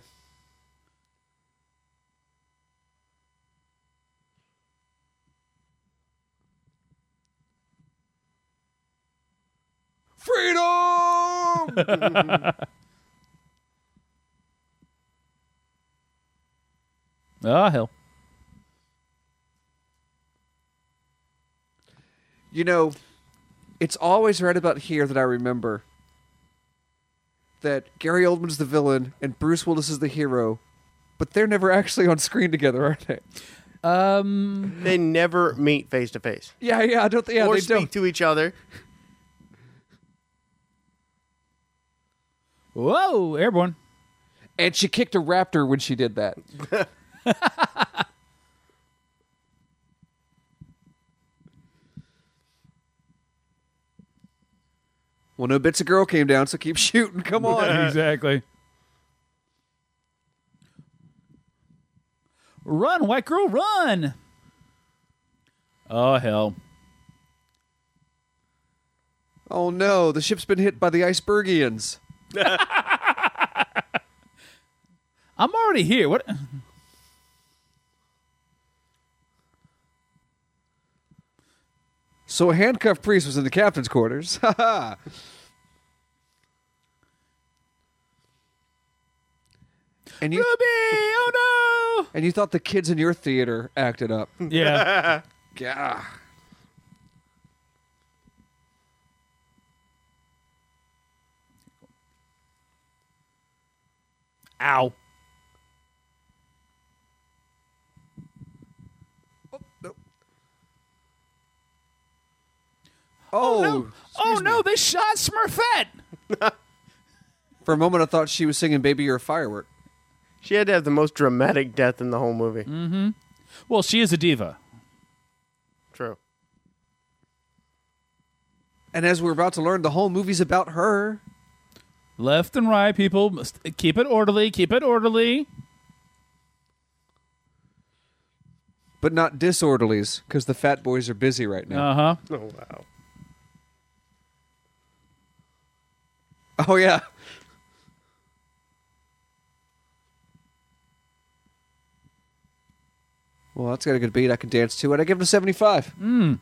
Freedom! Oh, hell. You know, it's always right about here that I remember that Gary Oldman's the villain and Bruce Willis is the hero, but they're never actually on screen together, are they? They never meet face to face. Yeah, I don't. Yeah, Or they speak don't. to each other. Whoa, airborne. And she kicked a raptor when she did that. Well, no bits of girl came down, so keep shooting. Come on. Exactly. Run, white girl, run! Oh, hell. Oh no, the ship's been hit by the icebergians. I'm already here. What? So a handcuffed priest was in the captain's quarters. Ha ha. And Ruby! Oh, and you thought the kids in your theater acted up. no! Yeah. Yeah. Ow. Oh, Oh, no, they shot Smurfette! For a moment, I thought she was singing "Baby, You're a Firework." She had to have the most dramatic death in the whole movie. Well, she is a diva. True. And as we're about to learn, the whole movie's about her. Left and right, people. Must keep it orderly, keep it orderly. But not disorderlies, because the fat boys are busy right now. Uh-huh. Oh, wow. Oh, yeah. Well, that's got a good beat. I can dance to it. I give it a 75.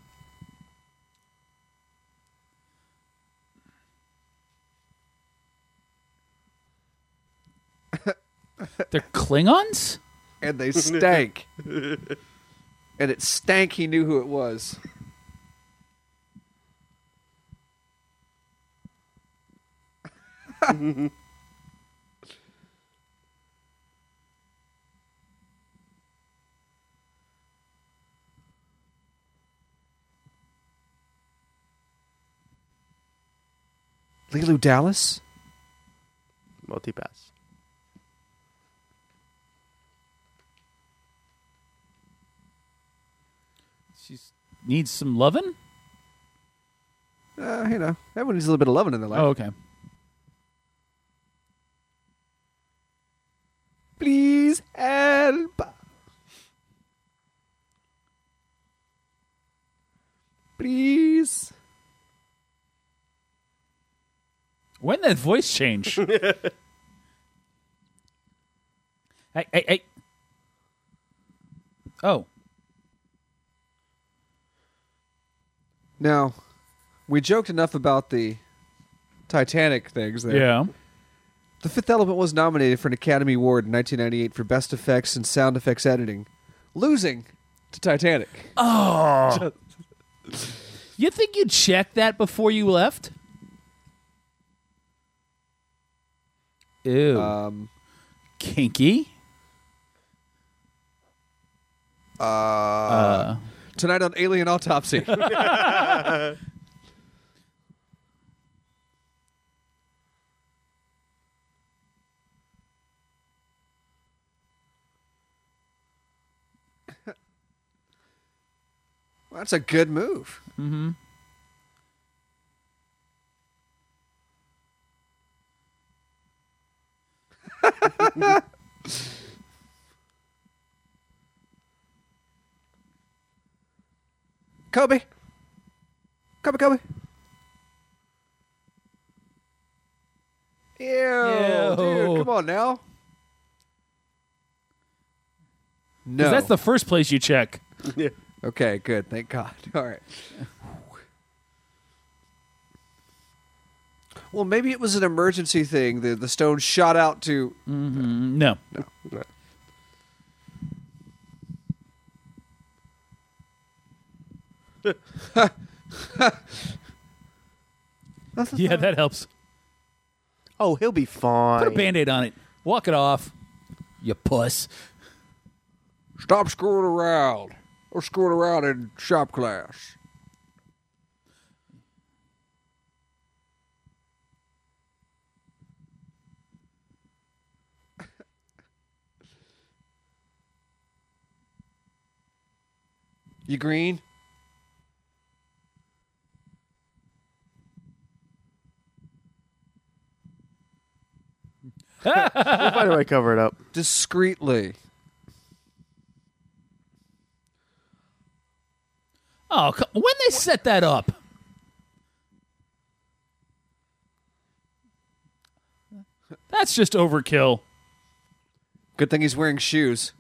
They're Klingons? And they stank. And it stank he knew who it was. Leeloo Dallas? Multipass. She needs some lovin'? You know, everyone needs a little bit of loving in their life. Oh, okay. Please help. Please. When did that voice change? Hey. Oh. Now, we joked enough about the Titanic things there. Yeah. The Fifth Element was nominated for an Academy Award in 1998 for Best Effects and Sound Effects Editing, losing to Titanic. Oh. You think you'd check that before you left? Ew. Kinky? Tonight on Alien Autopsy. Well, that's a good move. Mm-hmm. Kobe. Kobe. Ew, dude, come on now. No. 'Cause that's the first place you check. Yeah. Okay, good. Thank God. All right. Well, maybe it was an emergency thing. The stone shot out to... No. Yeah, that helps. Oh, he'll be fine. Put a Band-Aid on it. Walk it off. You puss. Stop screwing around. Or screwing around in shop class. You green? We'll find a way to cover it up. Discreetly. Oh, when they set that up? That's just overkill. Good thing he's wearing shoes.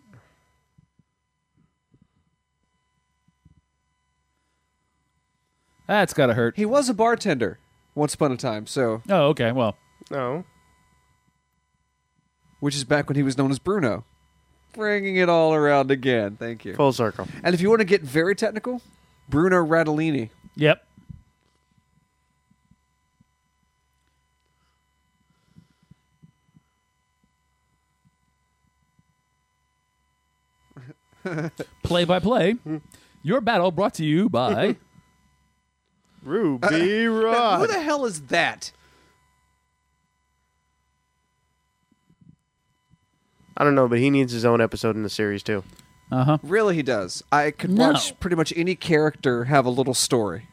That's gotta hurt. He was a bartender once upon a time, so... Oh, okay. Well, No. Which is back when he was known as Bruno. Bringing it all around again. Thank you. Full circle. And if you want to get very technical, Bruno Radellini. yep. Play by play. Your battle brought to you by. Ruby Who Rod. the hell is that? I don't know, but he needs his own episode in the series, too. Really, he does. I could No. watch pretty much any character have a little story.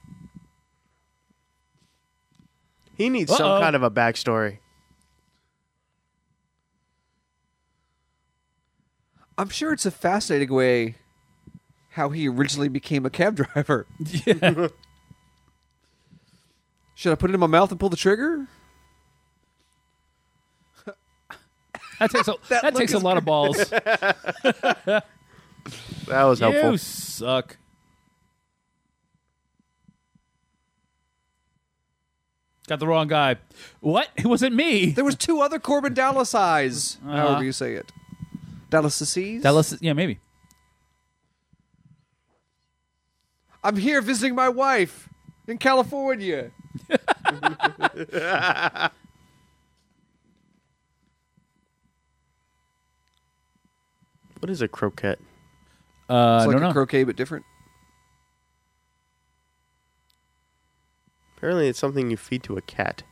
He needs Uh-oh. some kind of a backstory. I'm sure it's a fascinating way how he originally became a cab driver. Yeah. Should I put it in my mouth and pull the trigger? That takes a, that look takes a is lot of balls. That was helpful. You suck. Got the wrong guy. What? It wasn't me. There was two other Corbin Dallas eyes. However you say it. Dallas Dallas, yeah, maybe. I'm here visiting my wife in California. What is a croquette? It's I like don't a know. croquet, but different. Apparently, it's something you feed to a cat.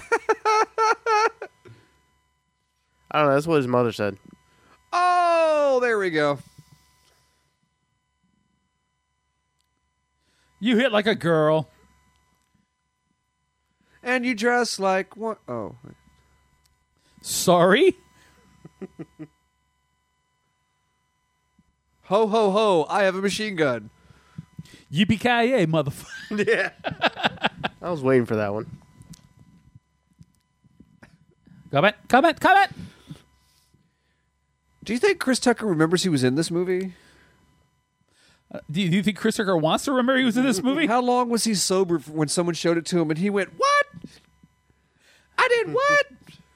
I don't know. That's what his mother said. Oh, there we go. You hit like a girl. And you dress like what? Oh. Sorry? Ho, ho, ho. I have a machine gun. Yippee-ki-yay, motherfucker. Yeah. I was waiting for that one. Comment. Do you think Chris Tucker remembers he was in this movie? Do you think Chris Tucker wants to remember he was in this movie? How long was he sober when someone showed it to him and he went, "What? I did what?"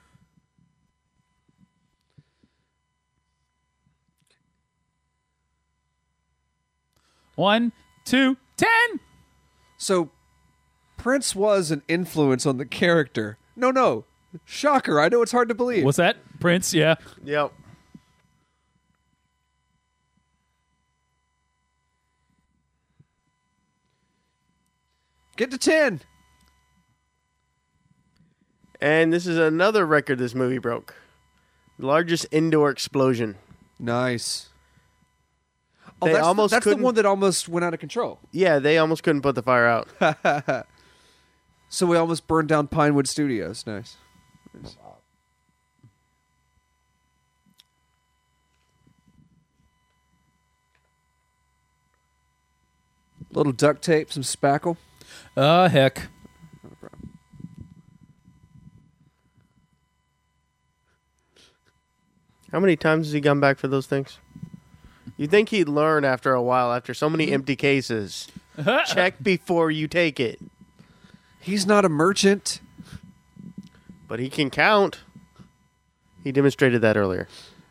One, 2, 10. So Prince was an influence on the character. No. Shocker. I know it's hard to believe. What's that? Prince, yeah. Yep. Get to 10. And this is another record this movie broke. The largest indoor explosion. Nice. Oh, They almost that's the couldn't- one that almost went out of control. Yeah, they almost couldn't put the fire out. So we almost burned down Pinewood Studios. Nice. little duct tape, some spackle. Heck. How many times has he gone back for those things? You think he'd learn after a while, after so many empty cases. Check before you take it. He's not a merchant. But he can count. He demonstrated that earlier.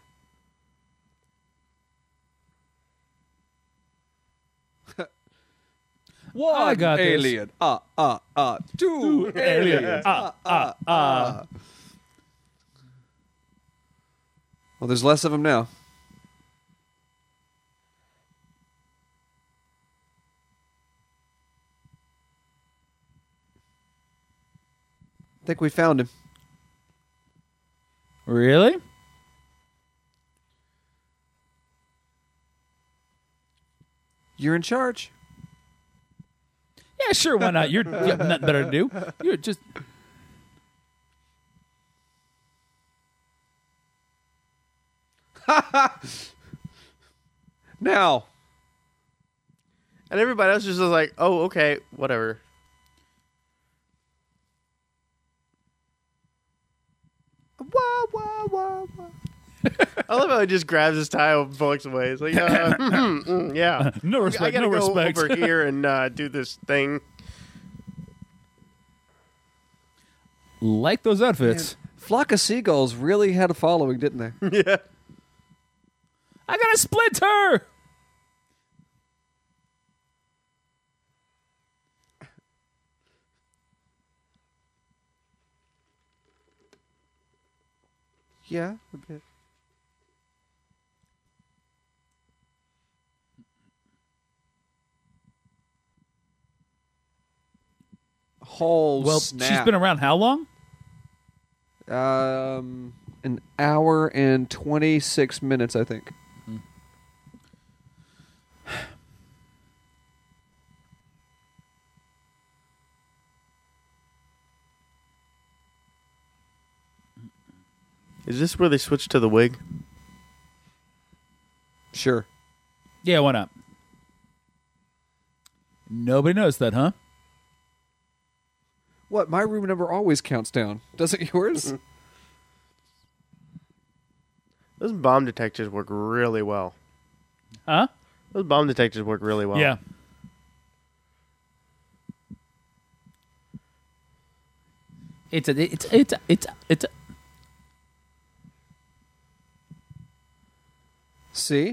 One I got this. alien. Two aliens. Well, there's less of them now. I think we found him. Really? You're in charge. Yeah, sure. Why not? You have nothing better to do. You're just. Now. And everybody else just was like, oh, okay, whatever. Wah, wah, wah, wah. I love how he just grabs his tie and walks away. It's like, yeah. No I respect. gotta No go respect. over here and do this thing. Like those outfits. Flock of Seagulls really had a following, didn't they? Yeah. I got a splinter. Yeah, a bit. Whole Well, snap. she's been around how long? An hour and 26 minutes, I think. Is this where they switched to the wig? Sure. Yeah, why not? Nobody noticed that, huh? What? My room number always counts down. Doesn't yours? Those bomb detectors work really well. Huh? Those bomb detectors work really well. Yeah. It's a. See?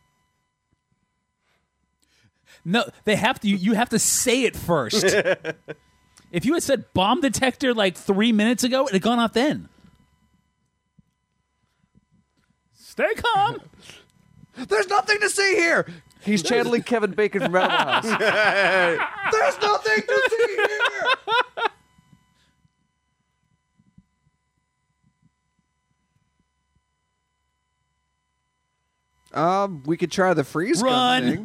No, they have to. You have to say it first. If you had said bomb detector like 3 minutes ago, it had gone off then. Stay calm. There's nothing to see here! He's channeling Kevin Bacon from Animal House. There's nothing to see here! We could try the freeze gun Run. thing.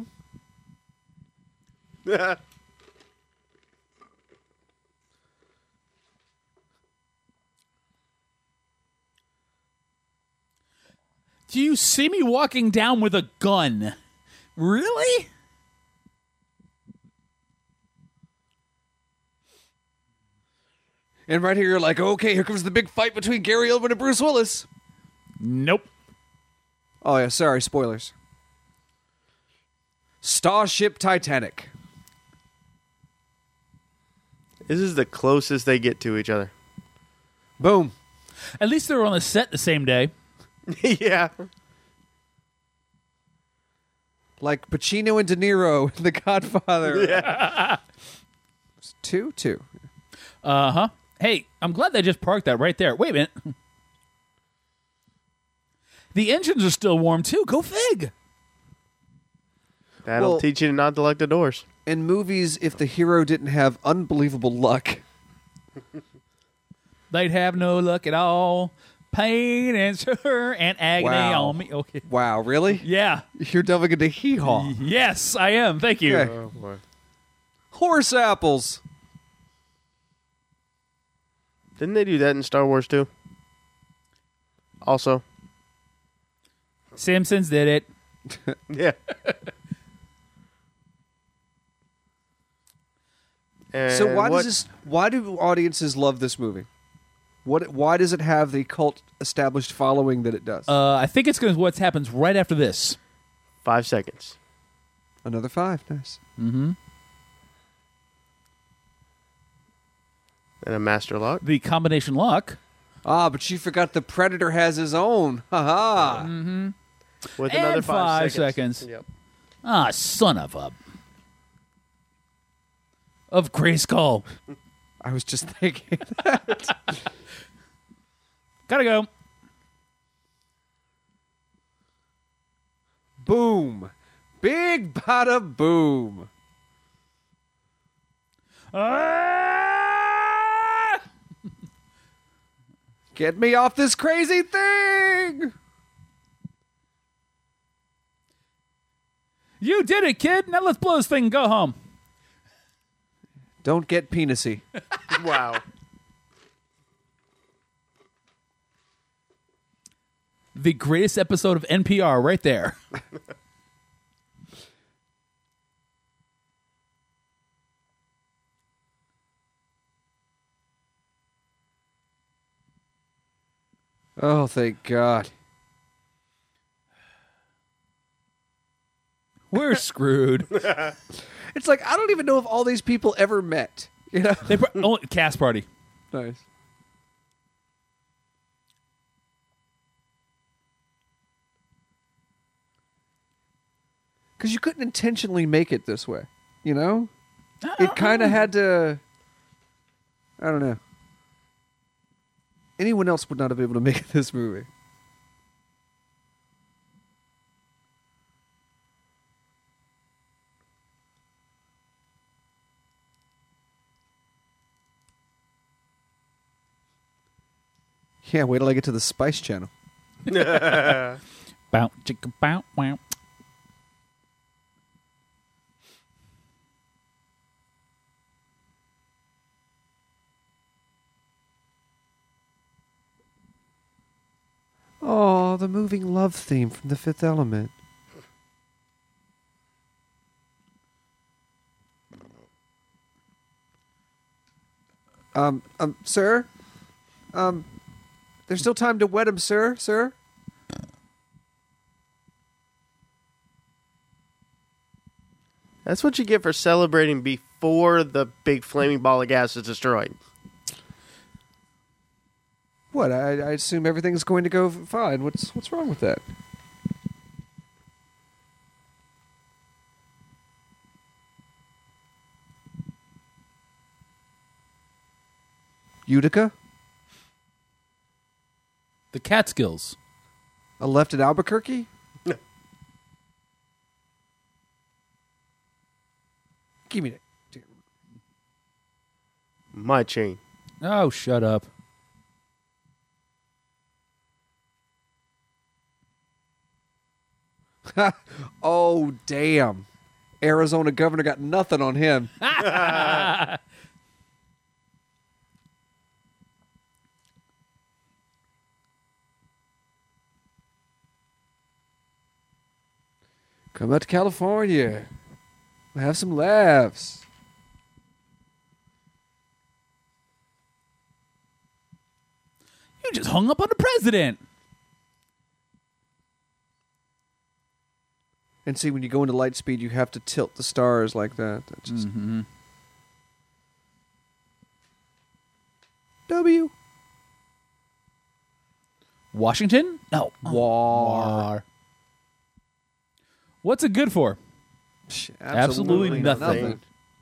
Do you see me walking down with a gun? Really? And right here, you're like, okay, here comes the big fight between Gary Oldman and Bruce Willis. Nope. Oh, yeah, sorry, spoilers. Starship Titanic. This is the closest they get to each other. Boom. At least they were on the set the same day. Yeah. Like Pacino and De Niro in The Godfather. Yeah. 2-2. Uh-huh. Hey, I'm glad they just parked that right there. Wait a minute. The engines are still warm, too. Go fig. That'll Well- teach you not to lock the doors. In movies, if the hero didn't have unbelievable luck, They'd have no luck at all. Pain and sure and agony Wow. on me. Okay. wow, really? Yeah. You're delving into hee-haw. Yes, I am. Thank you. Okay. Oh, boy. Horse apples. Didn't they do that in Star Wars too? Also. Simpsons did it. Yeah. And So why do audiences love this movie? Why does it have the cult established following that it does? I think it's going to what happens right after this. 5 seconds. Another 5. Nice. Mm-hmm. And a master lock. The combination lock. Ah, but you forgot the Predator has his own. Ha ha. Mm-hmm. With And another 5 seconds. Yep. Ah, son of a... Of Grayskull. I was just thinking that. Gotta go. Boom. Big bada boom. Ah! Get me off this crazy thing. You did it, kid. Now let's blow this thing and go home. Don't get penisy. Wow. The greatest episode of NPR right there. Oh, thank God. We're screwed. It's like I don't even know if all these people ever met. You know? Cast party. Nice. Because you couldn't intentionally make it this way, you know? It kind of had to... I don't know. Anyone else would not have been able to make this movie. Yeah, wait till I get to the Spice Channel. Bow, chicka, bow, wow. Oh, the moving love theme from The Fifth Element. Sir? There's still time to wed him, sir? Sir? That's what you get for celebrating before the big flaming ball of gas is destroyed. What? I assume everything's going to go fine. What's wrong with that? Utica? The Catskills. I left at Albuquerque? Give me that. My chain. Oh, shut up. Oh, damn. Arizona governor got nothing on him. Come out to California. We'll have some laughs. You just hung up on the president. And see, when you go into light speed, you have to tilt the stars like that. That just... W. Washington? No. War. What's it good for? Absolutely nothing. nothing.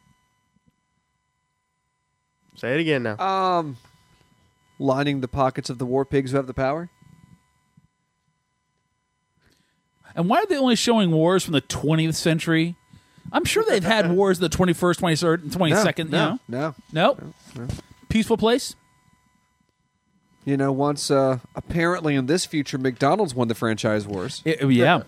Say it again now. Lining the pockets of the war pigs who have the power. And why are they only showing wars from the 20th century? I'm sure they've had wars in the 21st, 23rd, and 22nd. No. Nope. Peaceful place? You know, once apparently in this future, McDonald's won the franchise wars. Yeah.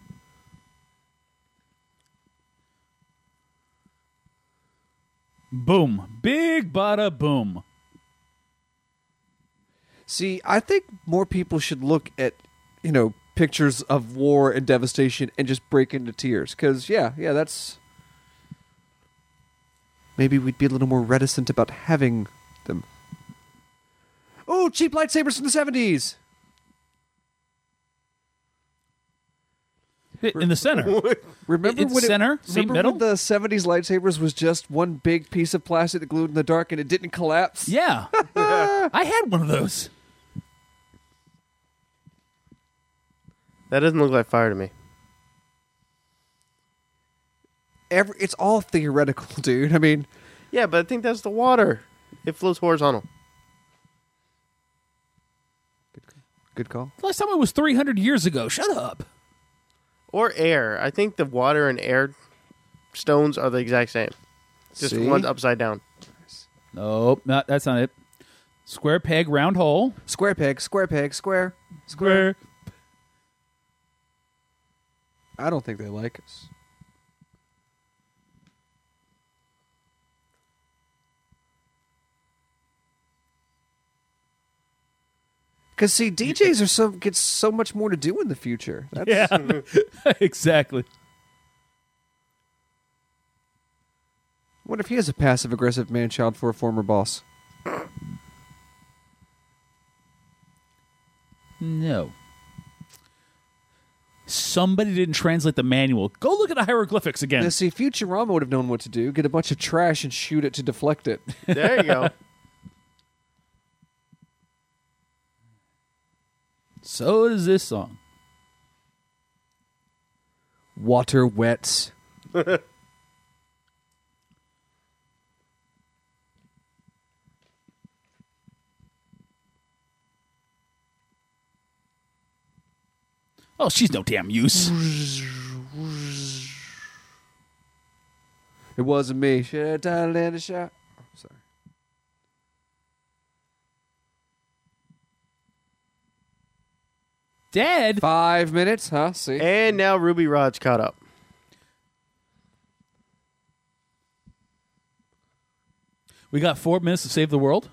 Boom. Big bada boom. See, I think more people should look at, you know, pictures of war and devastation and just break into tears. Because, yeah, that's maybe we'd be a little more reticent about having them. Oh, cheap lightsabers from the 70s. In the center. Remember It's when center, seat remember middle? when the 70s lightsabers was just one big piece of plastic that glued in the dark and it didn't collapse? Yeah. I had one of those. That doesn't look like fire to me. It's all theoretical, dude. I mean, Yeah, but I think that's the water. It flows horizontal. good call. Last time it was 300 years ago. Shut up. Or air. I think the water and air stones are the exact same. Just See? one's upside down. Nope, that's not it. Square peg, round hole. Square peg, square. Square. I don't think they like us. Because see, DJs get so much more to do in the future. That's, Yeah, exactly. What if he has a passive aggressive man child for a former boss? No. Somebody didn't translate the manual. Go look at the hieroglyphics again. Now, see, Futurama would have known what to do. Get a bunch of trash and shoot it to deflect it. There you go. So is this song. Water wets. Oh, she's no damn use. It wasn't me. Should I done land a shot? Oh, sorry. Dead? 5 minutes, huh? See? And now Ruby Rod's caught up. We got 4 minutes to save the world.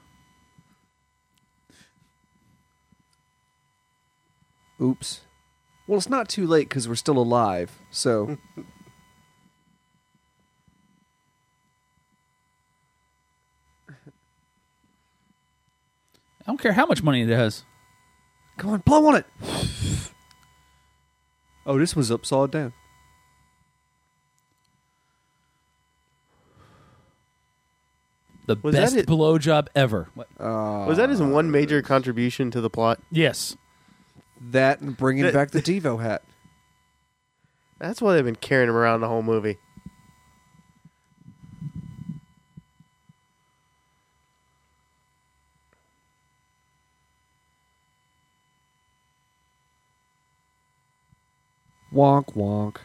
Oops. Well, it's not too late because we're still alive, so... I don't care how much money it has. Come on, blow on it! Oh, this one's upside down. The Was that best it? blowjob ever. What? Was that his one major contribution to the plot? Yes. That and bringing back the Devo hat. That's why they've been carrying him around the whole movie. Wonk, wonk.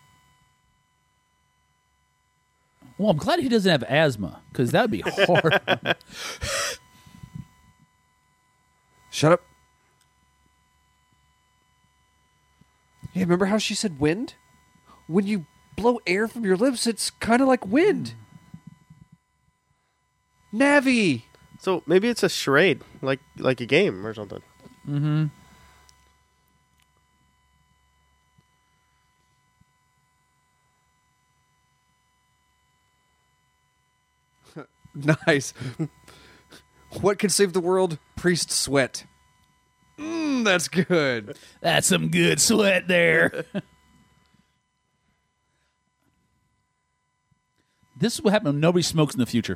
Well, I'm glad he doesn't have asthma, because that would be hard. Shut up. Yeah, remember how she said wind? When you blow air from your lips, it's kind of like wind. Navi! So maybe it's a charade, like a game or something. Mm-hmm. Nice. What can save the world? Priest sweat. That's good. That's some good sweat there. This is what happens when nobody smokes in the future.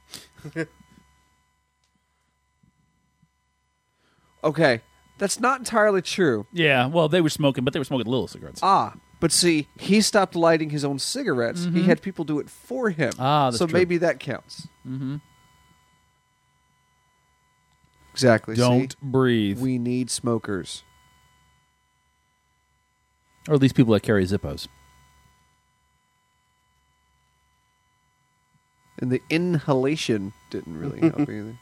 Okay, that's not entirely true. Yeah, well, they were smoking, but they were smoking little cigarettes. But see, he stopped lighting his own cigarettes. He had people do it for him. That's so true. maybe that counts. Mm-hmm. Exactly. Don't see? breathe. We need smokers. Or at least people that carry Zippos. And the inhalation didn't really help either.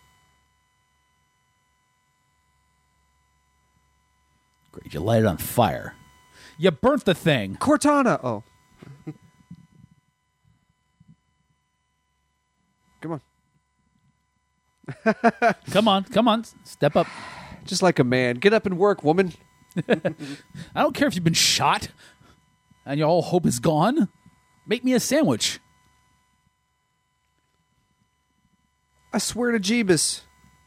Great, you light it on fire. You burnt the thing. Cortana! Oh. Come on. Come on. Step up. Just like a man. Get up and work, woman. I don't care if you've been shot and your whole hope is gone. Make me a sandwich. I swear to Jeebus.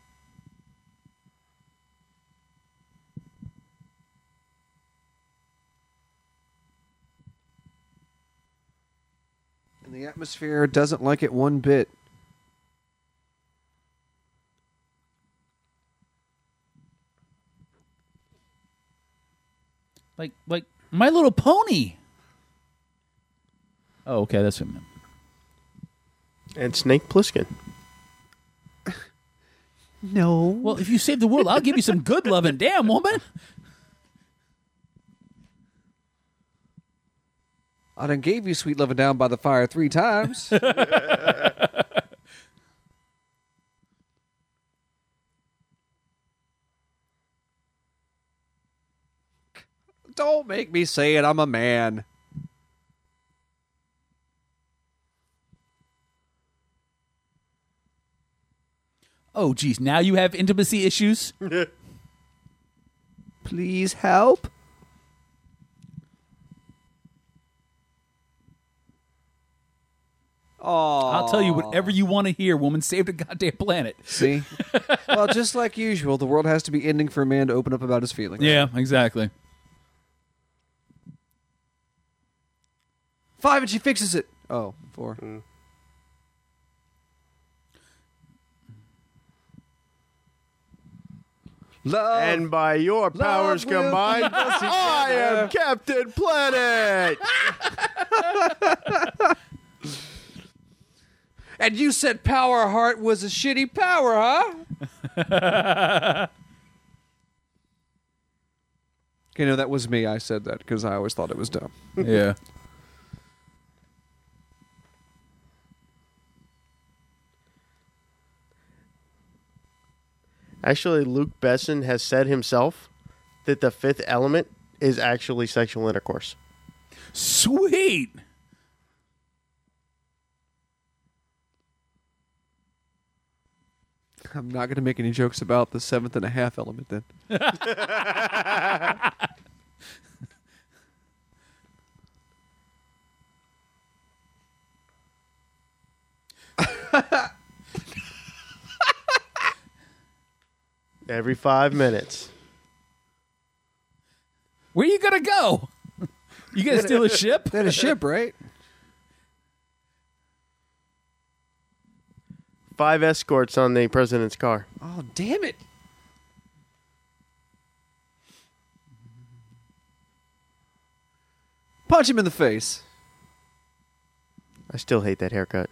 And the atmosphere doesn't like it one bit. Like My Little Pony. Oh, okay, that's what I meant. And Snake Plissken. No. Well, if you save the world, I'll give you some good loving. Damn, woman. I done gave you Sweet Lovin' Down by the Fire 3 times. Don't make me say it. I'm a man. Oh, geez, now you have intimacy issues? Please help. Oh, I'll tell you whatever you want to hear, woman. Saved a goddamn planet. See? Well, just like usual, the world has to be ending for a man to open up about his feelings. Yeah, exactly. 5 and she fixes it. Oh, 4. Love. And by your powers will combined, keep us I am Captain Planet. And you said Power Heart was a shitty power, huh? Okay, no, that was me. I said that because I always thought it was dumb. Yeah. Actually, Luke Besson has said himself that the fifth element is actually sexual intercourse. Sweet. I'm not going to make any jokes about the 7th and a half element then. Every 5 minutes. Where you gonna go? You gonna steal a ship? That a ship, right? 5 escorts on the president's car. Oh, damn it. Punch him in the face. I still hate that haircut.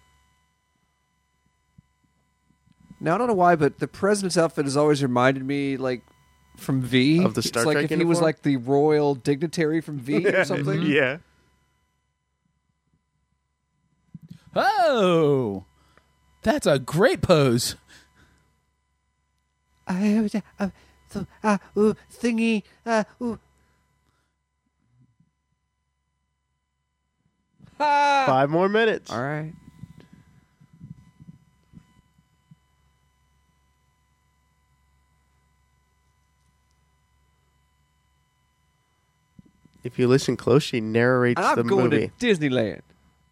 Now, I don't know why, but the president's outfit has always reminded me, like, from V. Of the Star it's like Trek if he was uniform? like the royal dignitary from V or something. Yeah. Oh, that's a great pose. Thingy. 5 more minutes. All right. If you listen close, she narrates I'm the going movie. to Disneyland.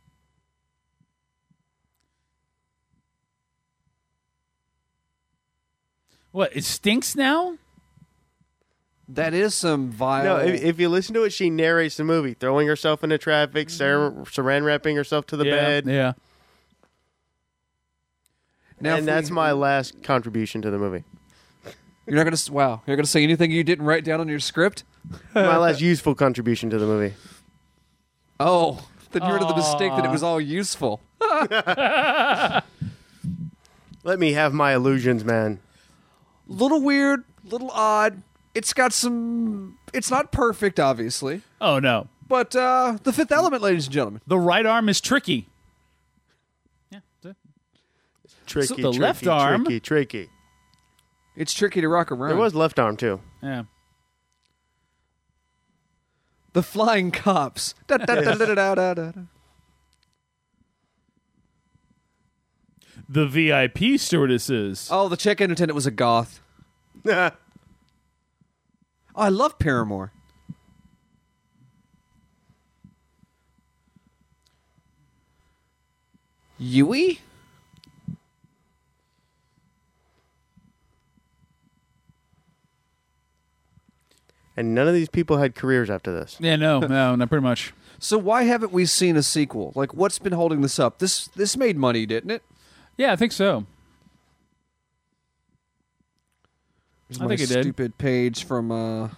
What? It stinks now? That is some vile. No, if you listen to it, she narrates the movie, throwing herself into traffic, saran wrapping herself to the bed. Yeah. Now, And that's my last contribution to the movie. You're not going to. Wow. You're going to say anything you didn't write down on your script? My last useful contribution to the movie. Oh, then you heard of the mistake that it was all useful. Let me have my illusions, man. Little weird, little odd. It's got some. It's not perfect, obviously, Oh no. but the Fifth Element, ladies and gentlemen. The right arm is tricky. Yeah. Tricky, the tricky, left arm- tricky. It's tricky to rock around. There was left arm, too. Yeah. the flying cops. Da, da, da, da, da, da, da. The VIP stewardesses. Oh, the check-in attendant was a goth. Oh, I love Paramore. Yui? And none of these people had careers after this. Yeah, no, not pretty much. So why haven't we seen a sequel? Like, what's been holding this up? This made money, didn't it? Yeah, I think so. Here's I think it did. Stupid page from.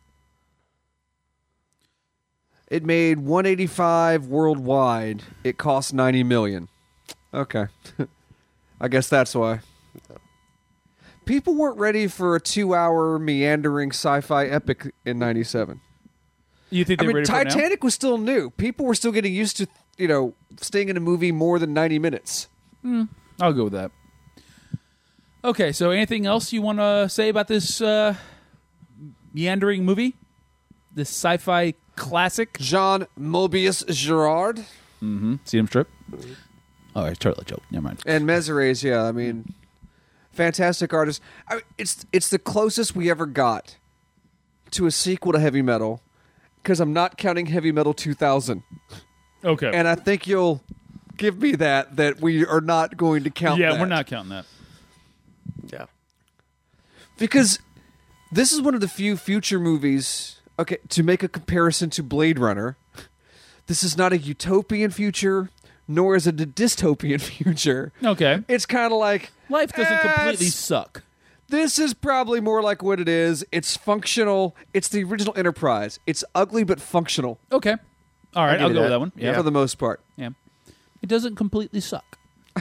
It made 185 worldwide. It cost 90 million. Okay, I guess that's why. People weren't ready for a 2-hour meandering sci-fi epic in '97. You think they're ready for it now? Titanic was still new. People were still getting used to, staying in a movie more than 90 minutes. I'll go with that. Okay, so anything else you want to say about this meandering movie? This sci-fi classic? Jean Mobius Girard. See him strip? Oh, it's a turtle joke. Never mind. And Mezeres, yeah, I mean, fantastic artist. It's the closest we ever got to a sequel to Heavy Metal, because I'm not counting Heavy Metal 2000. Okay. And I think you'll give me that we are not going to count that. Yeah, we're not counting that. Yeah. Because this is one of the few future movies, okay, to make a comparison to Blade Runner. This is not a utopian future, nor is it a dystopian future. Okay. It's kind of like... Life doesn't completely suck. This is probably more like what it is. It's functional. It's the original Enterprise. It's ugly but functional. Okay. All right, I'll give go you with that. that one. Yeah. For the most part. Yeah. It doesn't completely suck.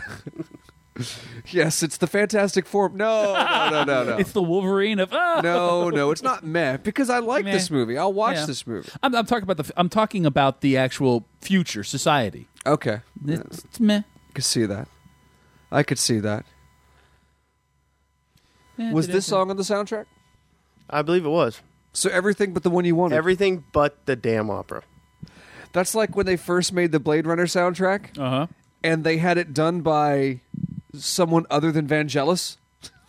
Yes, it's the Fantastic Four. No. It's the Wolverine of... No, it's not meh, because I like Meh. this movie. I'll watch Yeah. this movie. I'm talking about the actual future society. Okay. It's meh. I could see that. Was this song on the soundtrack? I believe it was. So everything but the one you wanted. Everything but the damn opera. That's like when they first made the Blade Runner soundtrack, Uh-huh. and they had it done by someone other than Vangelis.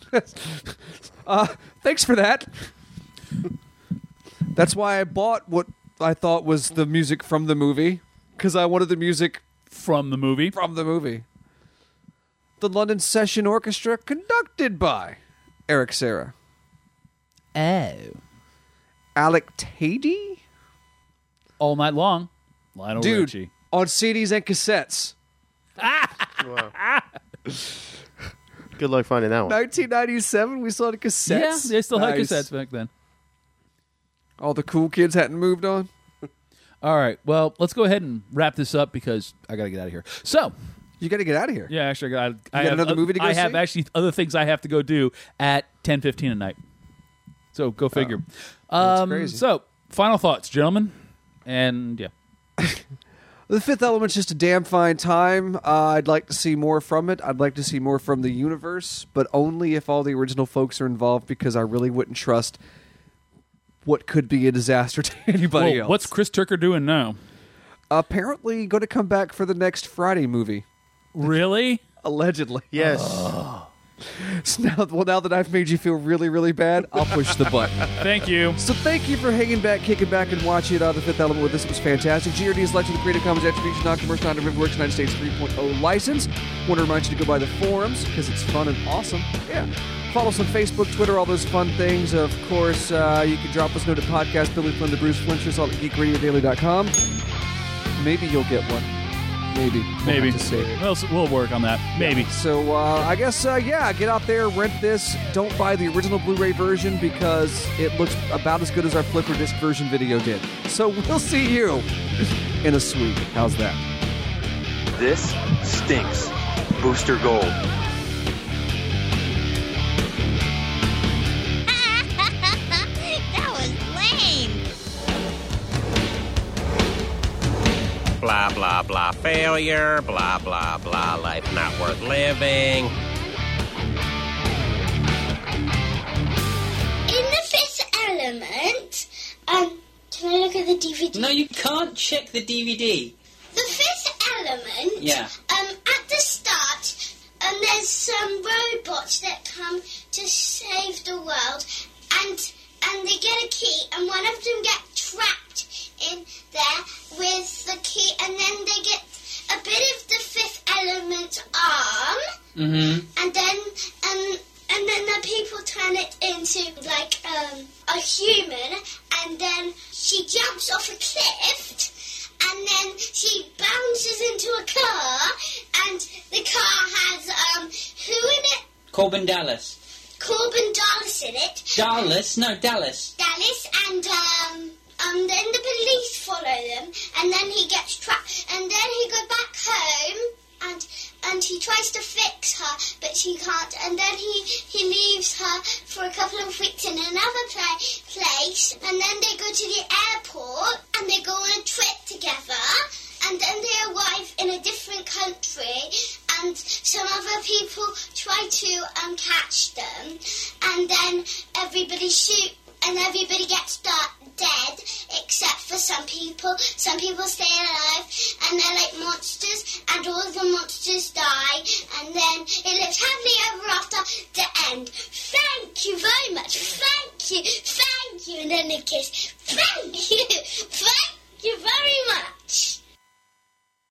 Thanks for that. That's why I bought what I thought was the music from the movie, because I wanted the music From the movie. from the movie. The London Session Orchestra, conducted by Eric Serra. Oh. Alec Tady? All Night Long. Lionel Dude, Richie. on CDs and cassettes. Wow. Good luck finding that one. 1997, we saw the cassettes. Yeah, they still had Nice. cassettes back then. All the cool kids hadn't moved on. All right, well, let's go ahead and wrap this up because I got to get out of here. So, You got to get out of here. yeah, actually, I got have another movie to go I have see? actually other things I have to go do at 10:15 at night. So go figure. That's crazy. So, final thoughts, gentlemen, and yeah. The Fifth Element's just a damn fine time. I'd like to see more from it. I'd like to see more from the universe, but only if all the original folks are involved, because I really wouldn't trust what could be a disaster to anybody Well, else. what's Chris Tucker doing now? Apparently going to come back for the next Friday movie. Really? Allegedly. Yes. So now that I've made you feel really, really bad, I'll push the button. Thank you. So thank you for hanging back, kicking back, and watching The Fifth Element with us. It was fantastic. GRD is lecture the Creative Commons Attribution, non-commercial, non-derivative, United States 3.0 license. Want to remind you to go by the forums because it's fun and awesome. Yeah. Follow us on Facebook, Twitter, all those fun things. Of course, you can drop us a note at podcast, Billy Flynn, the Bruce Flinchers, all at geekradiodaily.com. Maybe you'll get one. Maybe. We'll have to see. We'll work on that. Maybe. So I guess, get out there, rent this. Don't buy the original Blu-ray version because it looks about as good as our Flipper disc version video did. So we'll see you in a suite. How's that? This stinks. Booster Gold. That was lame. Blah, blah, blah, failure. Blah, blah, blah, life not worth living. In the Fifth Element, can I look at the DVD? No, you can't check the DVD. The Fifth Element. Yeah. At the start, there's some robots that come to save the world, and they get a key, and one of them get trapped in there with the key, and then they get a bit of the Fifth Element arm, and then the people turn it into like a human, and she jumps off a cliff, and then she bounces into a car, and the car has, who in it? Corbin Dallas. Corbin Dallas in it. Dallas? No, Dallas. Dallas, and then the police follow them, and then he gets trapped, and then he goes back home, and he tries to fix her, but she can't, and then he leaves her for a couple of weeks in another place, and then they go to the airport, and they go on a trip together, and then they arrive in a different country, and some other people try to catch them, and then everybody shoots, and everybody gets dead, except for some people. Some people stay alive, and they're like monsters, and all of the monsters die, and then it lives happily ever after, the end. Thank you very much. Thank you, and then a kiss. Thank you very much.